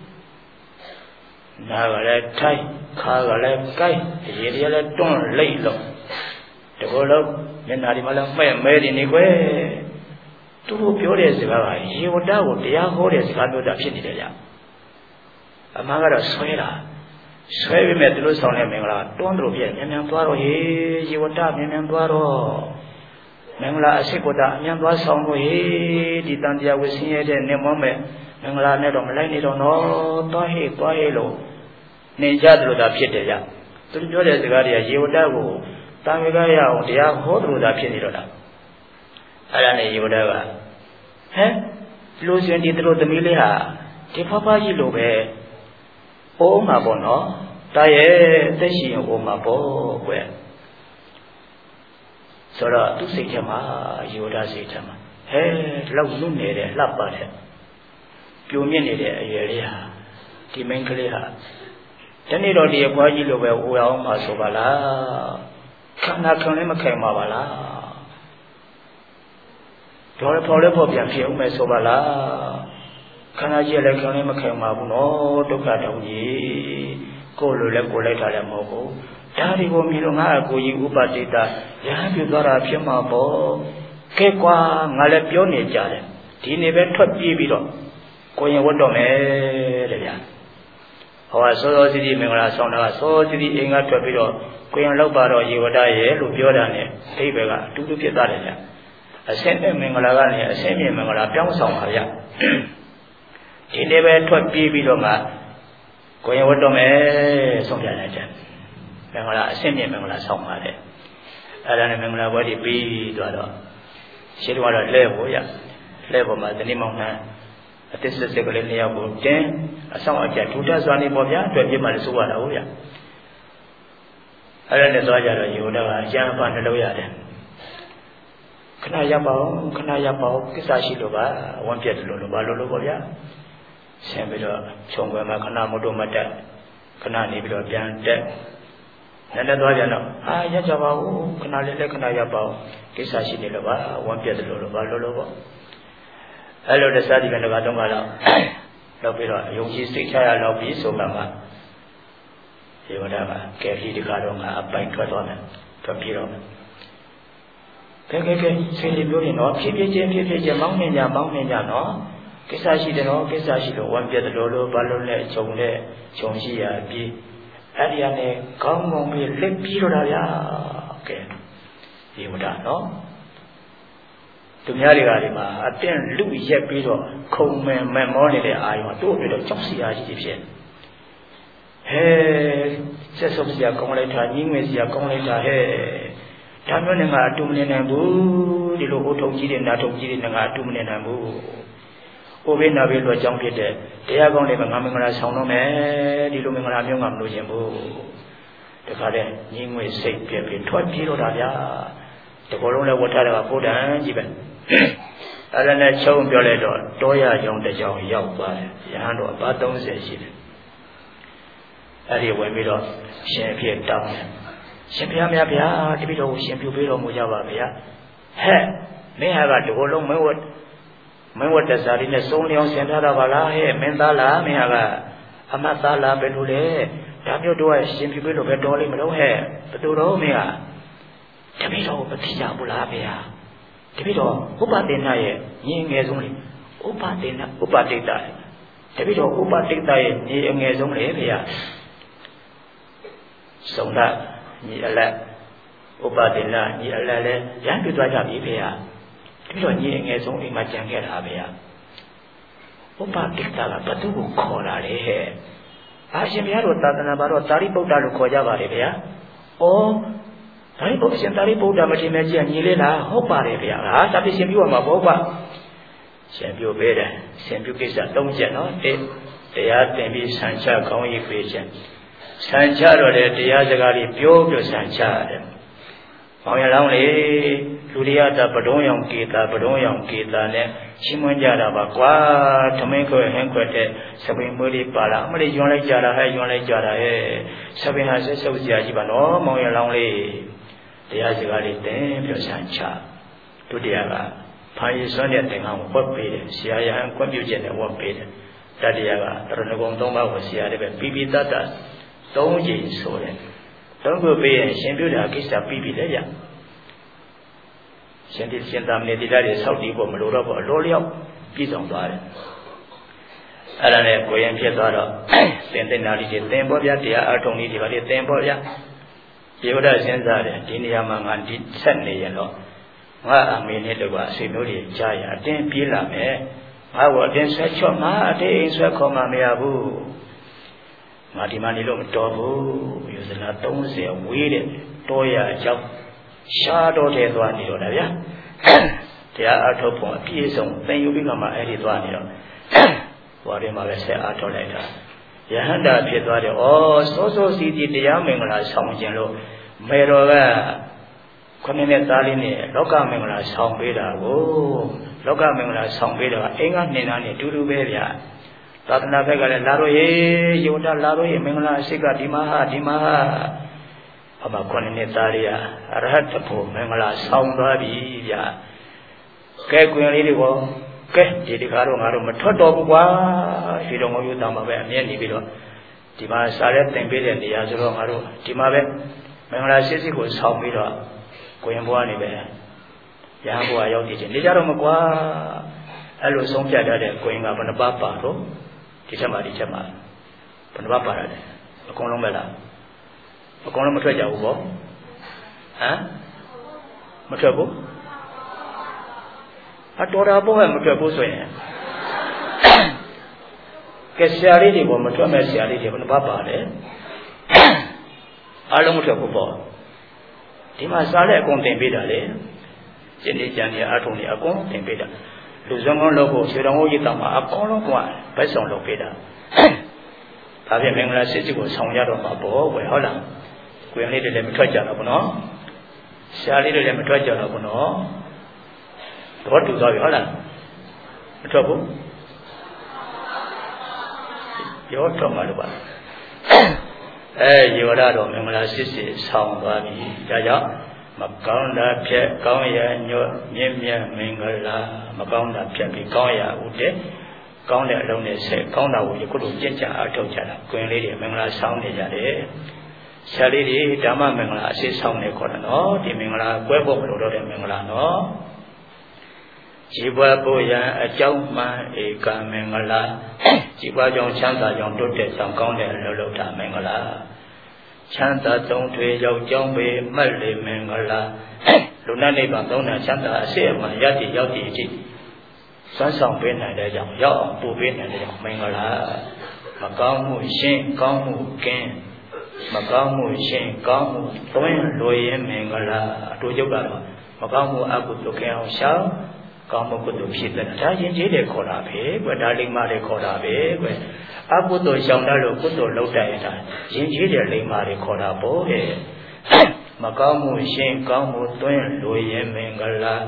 နားကလည်းထိုက်ခါကလည်းကိုက်ရေတွေလည်းတွန်းလိမ့်လို့တကောလုံးမျက်နှာဒီမှာလည်းမှဲ့မဲနေနေကွယ်သူတို့ပြောတဲ့စကားကရေဝတ္တကိုတရားဟောတဲ့စကားပြောတာဖြစ်နေတယ်ဗျအမှန်ကတော့ဆွဲတာဆွဲပြီးမဲ့သူတို့ဆောင်တဲ့မင်္ဂလာတွန်းတို့ပြည့်မြန်မြန်သွားတော့ဟေးရေဝတ္တမြန်မြန်သွားတော့မင်္ဂလာအစိတ်ကိုတာအမြန်သွားဆောင်လို့ဟေးဒီတန်တရားဝဆင်းရဲတဲ့နေမောမဲ့မင်္ဂလာနဲ့တော့မလိုက်နေတော့နော်သွားဟေးသွားဟေးလို့နေကြသလိုသာဖြစ်တယ်ကြသူတို့ပြောတဲ့စကားတွေကရေဝတ္တကိုတန်ဝေကရအောင်တရားဟောသလိုသာဖြစ်နေတော့တာအဲ့ဒါနဲ့ရေဝတ္တကဟဲ့လူစင်ဒီတို့သမီးလေးဟာဒီဖဖကြီးလိုပဲအိုးမှာပေါ့နော်တာရဲ့သက်ရှိရင်အိုးမှာပေါ့ကွယ်ဆိုတော့သူစိတ်ထဲမှာရေဝတ္တစိတ်ထဲမှာဟဲလောက်လွတ်နေတဲ့လှပ်ပါတဲ့ပြိုမြင့်နေတဲ့အရွယ်လေးဟာဒီမိန်းကလေးဟာဒီနေ့တော့ဒီအပွားကြီးလိုပဲအိုးအောင်မှာဆိုပါလားခန္ဓာခံလည်းမခံပါပါလားတော်ရပေါ်လည်းပေါ်ပြန်ဖြစ်အောင်မယ်ဆိုပါလားခန္ဓာကြီးလည်းခံလည်းမခံပါဘူးနော်ဒုက္ခတောင်ကြီးကိုယ်လိုလည်းကိုယ်လိုက်တာလည်းမဟုတ်ဘူးဒါတွေကိုမြင်လို့ငါအကိုကြီးဥပတိတာရဟန်းပြုသွားတာဖြစ်မှာပေါ့ကဲကွာငါလည်းပြောနေကြတယ်ဒီနေ့ပဲထွက်ပြေးပြီးတော့ကိုရင်ဝတ်တော့မယ်တဲ့ဗျာဟောစောစောစီစီမင်္ဂလာဆောင်တာကစောစီစီအိမ်ကထွက်ပြီးတော့ကိုရင်လောက်ပါတော့ရေဝတ္တရဲ့လို့ပြောတာနဲ့အိဗေကအတူတူဖြစ်သွားတယ်ဗျာအစင်းတဲ့မင်္ဂလာကနေအစင်းမြေမင်္ဂလာပြောင်းဆောင်ပါဗျာဒီနေ့ပဲထွက်ပြေးပြီးတော့မှကိုရင်ဝတ်တော့မယ်ဆုံးဖြတ်လိုက်တယ်မင်္ဂလာအစင်းမြေမင်္ဂလာဆောင်ပါတယ်အဲ့ဒါနဲ့မင်္ဂလာပွဲဒီပြီးသွားတော့ရှင်းတော့လဲဖို့ရလဲဖို့မှာတနည်းမောင်နှံအသစ်စစ်စစ်ကလေးနှစ်ယောက်ကိုတင်းအဆောင်အကျဒုတစွာနေပေါ့ဗျာအတွက်ပြမှလည်းစိုးရတာဟုတ်ဗျာအဲ့ဒါနဲ့သွားကြတော့ယေဟောကအကျမ်းပါနှလုံးရတယ်ခဏရပ်ပါအောင်ခဏရပ်ပါအောင်ကိစ္စရှိလို့ပါဝမ်းပြက်တယ်လို့လို့ဘာလို့လို့ပေါ့ဗျာဆင်းပြီးတော့ခြုံွယ်မှာခဏမတို့မတက်ခဏနေပြီးတော့ပြန်တက်နည်းနည်းသွားကြတော့အာရပ်ကြပါဦးခဏလေးလည်းခဏရပ်ပါအောင်ကိစ္စရှိနေလို့ပါဝမ်းပြက်တယ်လို့လို့ဘာလို့လို့ပေါ့အဲ့လိုတစားဒီကနေ့ကတော့ကတော့လောက်ပြီးတော့ယုံကြည်စိတ်ချရတော့ပြီးဆိုမှမှဒီဝဒကကဲဒီကတော့ငါအပိုင်ထွက်သွားတယ်ထွက်ပြီးတော့ကဲကဲကဲဆင်းရဲပြောရင်တော့ဖြည်းဖြည်းချင်းဖြည်းဖြည်းချင်းမောင်းနေကြမောင်းနေကြနော်ကိစ္စရှိတယ်နော်ကိစ္စရှိလို့ဝမ်းပြတ်တယ်လို့ဘာလို့လဲခြုံတဲ့ခြုံရှိရပြီးအဲ့ဒီကနေကောင်းကောင်းပြီးလက်ပြီးတော့တာဗျာကဲဒီမတာနော်သူများတွေကဒီမှာအတင်းလူရက်ပြီးတော့ခုံမယ်မမောနေတဲ့အာယုံတို့ပြီးတော့ကြောက်စရာကြီးဖြစ်ဟဲဆက်ဆုပ်စရာကောင်းလိုက်တာညီငွေစရာကောင်းလိုက်တာဟဲဒါမျိုးနဲ့ငါအတူမနေနိုင်ဘူးဒီလိုအုတ်ထုံကြီးတွေနာထုံကြီးတွေနဲ့ငါအတူမနေနိုင်ဘူးဟိုဘေးနာဘေးလိုအကြောင်းဖြစ်တဲ့တရားကောင်းတွေမှာငါမင်္ဂလာဆောင်တော့မယ်ဒီလိုမင်္ဂလာမျိုးငါမလို့ခြင်းဘူးတခါတည်းညီငွေစိတ်ပြည့်ပြီးထွက်ပြေးတော့တာဗျာတဘောလုံးလည်းဝတ်ထားတယ်ကဘုဒ္ဓံကြီးပဲအဲ့ဒါနဲ့ချုံပြောလိုက်တော့တောရကြောင်တစ်ကြောင်ရောက်သွားတယ်ရဟန်းတော်ဘာသုံးဆယ်ရှိတယ်အဲ့ဒီဝင်ပြီးတော့ရှင်ဖြစ်တောင်းတယ်ရှင်ဘုရားမြတ်ဗျာတပည့်တော်ကိုရှင်ပြုပေးတော်မူကြပါဗျာဟဲ့မင်းဟာကတဘောလုံးမင်းဝတ်မင်းဝတ်တစားလေးနဲ့စုံလျောင်းဆင်ထားတာပါလားဟဲ့မင်းသားလားမင်းဟာကအမတ်သားလားဘယ်လိုလဲဒါမျိုးတော့ရှင်ပြုပေးလို့ပဲတော်လိမ့်မလို့ဟဲ့ဘယ်သူတော့မင်းဟာတပည့်တော်ကိုမသိကြဘူးလားဗျာတပည့်တော်ဥပဒေနာရဲ့ညီငယ်ဆုံးလေဥပဒေနာဥပဒေတာတပည့်တော်ဥပဒေတာရဲ့ညီအငယ်ဆုံးလေဗျာဆုံးတာညီအလက်ဥပဒေနာညီအလက်လည်းရန်ပြသွားကြပြီဗျာတပည့်တော်ညီအငယ်ဆုံးအိမ်မှာကြံခဲ့တာဗျာဥပဒေတာကဘသူကိုခေါ်လာလေဟဲ့အာရှင်ဘုရားတို့သာသနာပါတော့သာရိပုတ္တလို့ခေါ်ကြပါလေဗျာဩဒါရိပုတ္တရှင်သာရိပုတ္တမထေရမြတ်ကြီးညီလေးလားဟုတ်ပါတယ်ဗျာဟာဒါပြရှင်ပြုရမှာပေါ့ကွာရှင်ပြုပေးတယ်ရှင်ပြုကိစ္စသုံးချက်နော်တစ်တရားသင်ပြီးဆံချကောင်းရေးပေးချက်ဆံချတော့လေတရားစကားလေးပြောပြောဆံချရတယ်။မောင်ရလောင်းလေလူတွေကတာပဒုံးရောင်ကေတာပဒုံးရောင်ကေတာနဲ့ရှင်းမွန်းကြတာပါကွာထမင်းခွဲဟင်းခွဲတဲ့စပင်မွေးလေးပါလာအမလေးယွန်းလိုက်ကြတာဟဲ့ယွန်းလိုက်ကြတာဟဲ့စပင်ဟာဆက်ဆုပ်စရာကြီးပါနော်မောင်ရလောင်းလေးတရားစကားလေးသင်ပြောဆံချဒုတိယကဖာရီစွမ်းတဲ့သင်္ကန်းကိုဝတ်ပေးတယ်ဆရာရဟန်းကွန်ပျူတာနဲ့ဝတ်ပေးတယ်တတိယကတရဏဂုံသုံးပါးကိုဆရာတွေပဲပြီးပြီးတတ်တတ်သုံးကြိမ်ဆိုတယ်သုံးခုပေးရင်ရှင်ပြုတာကိစ္စပြီးပြီလေဗျရှင်ဒီရှင်သာမဏေတိတာတွေဆောက်တည်ဖို့မလိုတော့ဘူးအလိုလျောက်ပြည့်စုံသွားတယ်အဲ့ဒါနဲ့ကိုရင်ဖြစ်သွားတော့သင်္သင်္နာလေးတွေသင်ပေါ်ဗျာတရားအထုံလေးတွေပါလေသင်ပေါ်ဗျာဒီဝဒစဉ်းစားတယ်ဒီနေရာမှာငါဒီဆက်နေရင်တော့ငါအမေနဲ့တကွာဆွေမျိုးတွေကြားရအတင်းပြေးလာမယ်ငါ့ကိုအတင်းဆွဲချော့ငါအတင်းအိမ်ဆွဲခေါ်မှမရဘူးငါဒီမှာနေလို့မတော်ဘူးယူစလာသုံးဆယ်ဝေးတဲ့တောရအကြောင်းရှားတော့တဲ့သွားနေတော့တာဗျာတရားအထုတ်ဖို့အပြည့်စုံသင်ယူပြီးမှအဲ့ဒီသွားနေတော့ဟောဒီမှာပဲဆက်အားထုတ်လိုက်တာယဟန္တာဖြစ်သွားတယ်ဩစိုးစိုးစီစီတရားမင်္ဂလာဆောင်ခြင်းလို့မေတော်ကခொနည်းနဲ့သားလေးနဲ့လောကမင်္ဂလာဆောင်ပေးတာကိုလောကမင်္ဂလာဆောင်ပေးတာကအင်္ဂါနှင်သားနဲ့အတူတူပဲဗျာသာသနာဘက်ကလည်းလာတော့ရေယုံတာလာတော့ရေမင်္ဂလာရှိကဒီမှာဟာဒီမှာဟာအမခွန်နဲ့သားလေးအရဟတဖို့မင်္ဂလာဆောင်သွားပြီဗျာကဲကွင်လေးတွေကိုကဲဒီတခါတော့ငါတို့မထွက်တော့ဘူးကွာဒီတော့ငိုယူတောင်းပါပဲအမြဲနေပြီးတော့ဒီမှာစားရဲတင်ပေးတဲ့နေရာဆိုတော့ငါတို့ဒီမှာပဲမင်္ဂလာရှိရှိကိုဆောင်ပြီးတော့ကွင်ဘွားနေပဲရဟန်းဘွားရောက်တည်တယ်နေကြတော့မကွာအဲ့လိုဆုံးဖြတ်ထားတဲ့ကွင်ကဘယ်နှပါပါတော့ဒီချက်မှဒီချက်မှဘယ်နှပါပါရတယ်အကုန်လုံးပဲလားအကုန်လုံးမထွက်ကြဘူးပေါ့ဟမ်မထွက်ဘူးအတော်တာပေါ့မထွက်ဘူးဆိုရင်ကဲဆရာလေးတွေကမထွက်မဲ့ဆရာလေးတွေဘယ်နှပါပါလဲအားလုံးမထွက်ဘူးပေါ့ဒီမှာစားတဲ့အကုန်တင်ပေးတာလေကျင်းနေကြံနေအထုံနေအကုန်တင်ပေးတာလူစုံကောင်းလုပ်ဖို့ဆွေတော်ဟုတ်ရတောင်မှာအကုန်လုံးကဘက်ဆောင်လုပ်ပေးတာဒါဖြင့်မင်္ဂလာစစ်စစ်ကိုဆောင်ရတော့မှာပေါ့ဝယ်ဟုတ်လားကိုရင်လေးတွေလည်းမထွက်ကြတော့ဘူးနော်ဆရာလေးတွေလည်းမထွက်ကြတော့ဘူးနော်တော့တူသွားပြီဟုတ်လားမထွက်ဘူးရောထွက်မှာလို့ပါအဲယောရတော်မင်္ဂလာစစ်စစ်ဆောင်သွားပြီဒါကြောင့်မကောင်းတာဖြက်ကောင်းရာညွတ်မြင့်မြတ်မင်္ဂလာမကောင်းတာဖြက်ပြီးကောင်းရာဥတဲ့ကောင်းတဲ့အလုံးနဲ့ဆက်ကောင်းတာကိုယခုလိုကြင်ကြအထောက်ကြတာကွင်လေးတွေမင်္ဂလာဆောင်နေကြတယ်ဆရာလေးတွေဓမ္မမင်္ဂလာအစစ်ဆောင်နေခေါ်တယ်နော်ဒီမင်္ဂလာကွဲဖို့မလိုတော့တဲ့မင်္ဂလာနော် chỉ qua bồi ya ở trong mà ấy cả mình là chỉ qua trong chăn ta trong đốt để trong con để lâu lâu thả mình là chăn ta trong thuê dầu trong bề mất lệ mình là lúc này bằng tông là chăn ta sẽ mà giá trị giá trị gì sẵn sàng bên này để dòng gió bu bên này để dòng mình là mà có mùi xin có mùi kén mà có mùi xin có mùi tối lùi mình là tôi giúp là mà có mùi ác của tôi kêu sao có một cái đồ xịt là đã diễn chế để khổ đà bế và đã linh ma để khổ đà bế và áp của tôi xong đã được của tôi lâu đời là diễn chế để linh ma để khổ đà bố để mà có mùi xin có mùi tối lùi mình là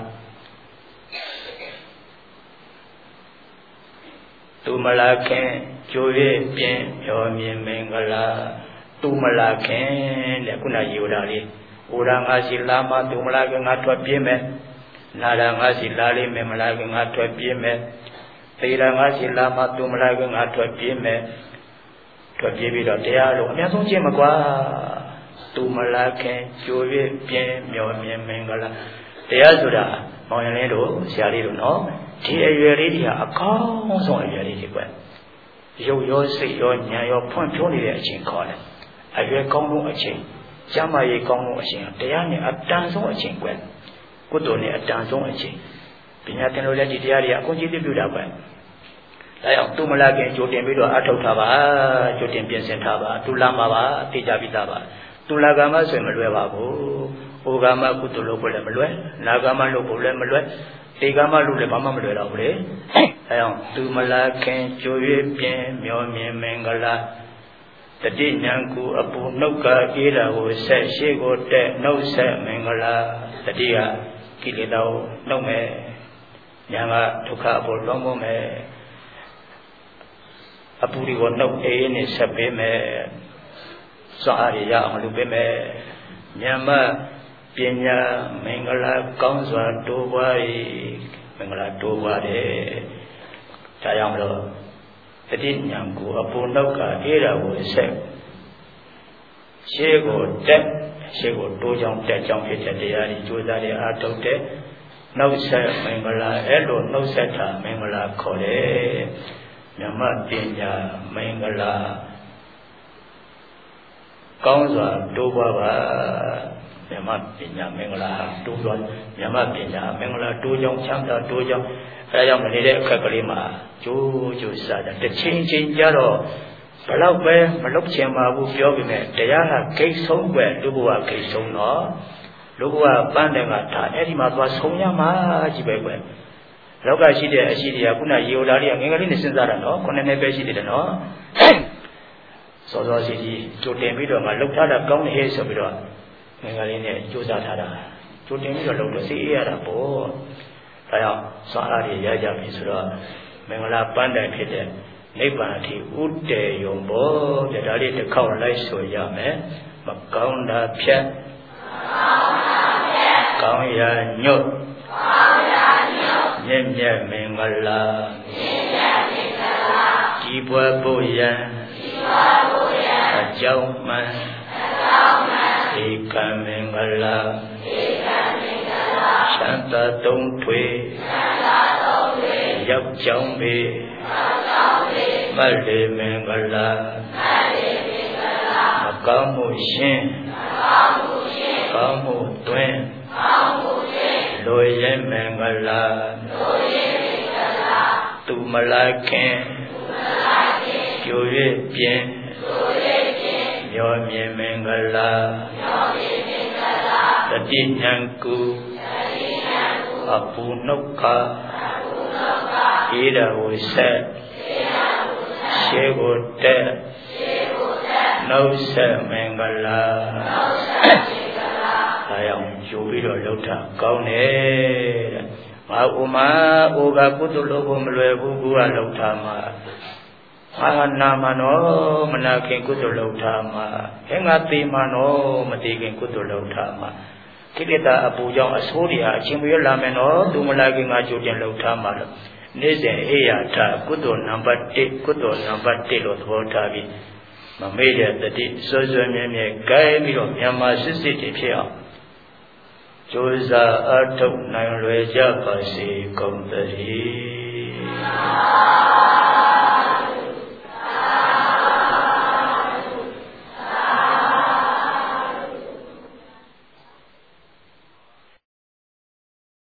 tu mà là khen chú ý biến nhỏ miền mình là tu mà là khen để cũng là nhiều đạo đi u đang ở xí la mà tu mà là cái ngã thuật biến mẹ na ra ngã xí la đi mẹ mà là cái ngã thuật biến mẹ tây ra ngã xí la mà tu mà là cái ngã thuật biến mẹ thuật biến bị đóတရားလို့အများဆုံးကျင့်မကွာtu mà là khen chú ý biến nhỏ miền mình làတရားဆိုတာမောင်ရလင်းတို့ဆရာလေးတို့နော်ဒီအရွယ်လေးတွေကအကောင်းဆုံးအရွယ်လေးတွေပဲရုပ်ရောစိတ်ရောဉာဏ်ရောဖွံ့ဖြိုးနေတဲ့အချိန်ခေါ်တယ်အရွယ်ကောင်းဆုံးအချိန်ကျမ်းမာရေးကောင်းဆုံးအချိန်တရားနဲ့အတန်ဆုံးအချိန်ပဲကုသိုလ်နဲ့အတန်ဆုံးအချိန်ပညာသင်လို့လည်းဒီတရားတွေအကုန်ကြည့်သိပြုတာပဲဒါကြောင့်သူမလာခင်ကြိုတင်ပြီးတော့အထောက်ထားပါကြိုတင်ပြင်ဆင်ထားပါသူလာမှာပါသိကြပြီးသားပါသူလာကမှဆိုရင်မလွယ်ပါဘူးဩဃာမကုသိုလ်လုပ်ဖို့လည်းမလွယ်နာဂာမလုပ်ဖို့လည်းမလွယ်တေကမလုပ်လည်းဘာမှမလွယ်တော့ဘူးလေအဲကြောင့်သူမလာခင်ကြို၍ပြင်းမျောမြင်မင်္ဂလာတတိညာကူအပူနှုတ်ကအေးတာကိုဆက်ရှိကိုတက်နှုတ်ဆက်မင်္ဂလာတတိယကိလေသာကိုနှုတ်မယ်ညာကဒုက္ခအပေါ်လုံးဖို့မယ်အပူတွေကိုနှုတ်အေးနဲ့ဆက်ပေးမယ်စွမ်းအားရအောင်လုပ်ပေးမယ်ညာမပညာမင်္ဂလာကောင်းစွာတိုးပွား၏မင်္ဂလာတိုးပွားတယ်ဒါကြောင့်မလို့တတိညာကိုအပူနှုတ်ကအေးတာကိုဆက်ရှေးကိုတက်ရှေးကိုတိုးကြောင်းတက်ကြောင်းဖြစ်တဲ့တရားကြီးကြိုးစားရအားထုတ်တဲ့နှုတ်ဆက်မင်္ဂလာအဲ့လိုနှုတ်ဆက်တာမင်္ဂလာခေါ်တယ်မြတ်ပညာမင်္ဂလာကောင်းစွာတိုးပွားပါမြတ်ပညာမင်္ဂလာတိုးပွားမြတ်ပညာမင်္ဂလာတိုးကြောင်းချမ်းသာတိုးကြောင်းအဲကြောင့်မနေတဲ့အခက်ကလေးမှာကြိုးကြိုးစားတာတစ်ချိန်ချိန်ကြတော့ဘလောက်ပဲမလုပ်ချင်ပါဘူးပြောပြီးမဲ့တရားကဂိတ်ဆုံးပဲလူဘဝဂိတ်ဆုံးတော့လူဘဝပန်းတယ်ကဒါအဲ့ဒီမှာသွားဆုံးရမှာကြီးပဲကွယ်လောကရှိတဲ့အရှိတရားခုနရေဝလာလေးကငယ်ငယ်လေးနဲ့စဉ်းစားတာနော်ခုနှစ်နှစ်ပဲရှိတယ်နော်စောစောစီကြီးကြိုတင်ပြီးတော့ငါလှုပ်ထားတာကောင်းတယ်ဆိုပြီးတော့ငယ်ငယ်လေးနဲ့ကြိုးစားထားတာကြိုတင်ပြီးတော့လှုပ်တော့စိတ်အေးရတာပေါ့ဒါကြောင့်စွမ်းအားတွေရကြပြီဆိုတော့မင်္ဂလာပန်းတိုင်ဖြစ်တဲ့နိဗ္ဗာန်အထိဥတည်ယုံပေါ့ကြဒါလေးတစ်ခေါက်လိုက်ဆိုရမယ်မကောင်းတာဖြတ်ကောင်းရာညွတ်မြင့်မြတ်မင်္ဂလာကြီးပွားဖို့ရန်အကြောင်းမှန်ဧကမင်္ဂလာချမ်းသာတုံးထွေရောက်ကြောင်းပေမလေမင်္ဂလာမကောင်းမှုရှင်းကောင်းမှုတွင်လိုရဲမင်္ဂလာသူမလာခင်ကြို၍ပြင်းမျောမြင်မင်္ဂလာတတိညာကူအပူနှုတ်ခါဧရဝဆက်ရှေကိုတက်နှုတ်ဆက်မင်္ဂလာဒါကြောင့်ကြိုပြီးတော့လှုပ်တာကောင်းတယ်တဲ့ငါဥမာဩဃကုသလုပ်ဖို့မလွယ်ဘူးကူကလှုပ်တာမှာအာနာမနောမနာခင်ကုသလုပ်တာမှာဟဲ့ငါသိမနောမသိခင်ကုသလုပ်တာမှာကိလေသာအပူကြောင့်အဆိုးတွေဟာအချင်းပြရလာမယ်နော်သူမလာခင်ငါကြိုတင်လှုပ်ထားမှာလို့နေ့စဉ်အေရထကုသိုလ်နံပါတ်တစ်ကုသိုလ်နံပါတ်တစ်လို့သဘောထားပြီးမမေ့တဲ့တတိစွဲစွဲမြဲမြဲကြိုင်းပြီးတော့မြန်မာစစ်စစ်တွေဖြစ်အောင်ကြိုးစားအထုတ်နိုင်လွယ်ကြပါစေကုန်သတည်း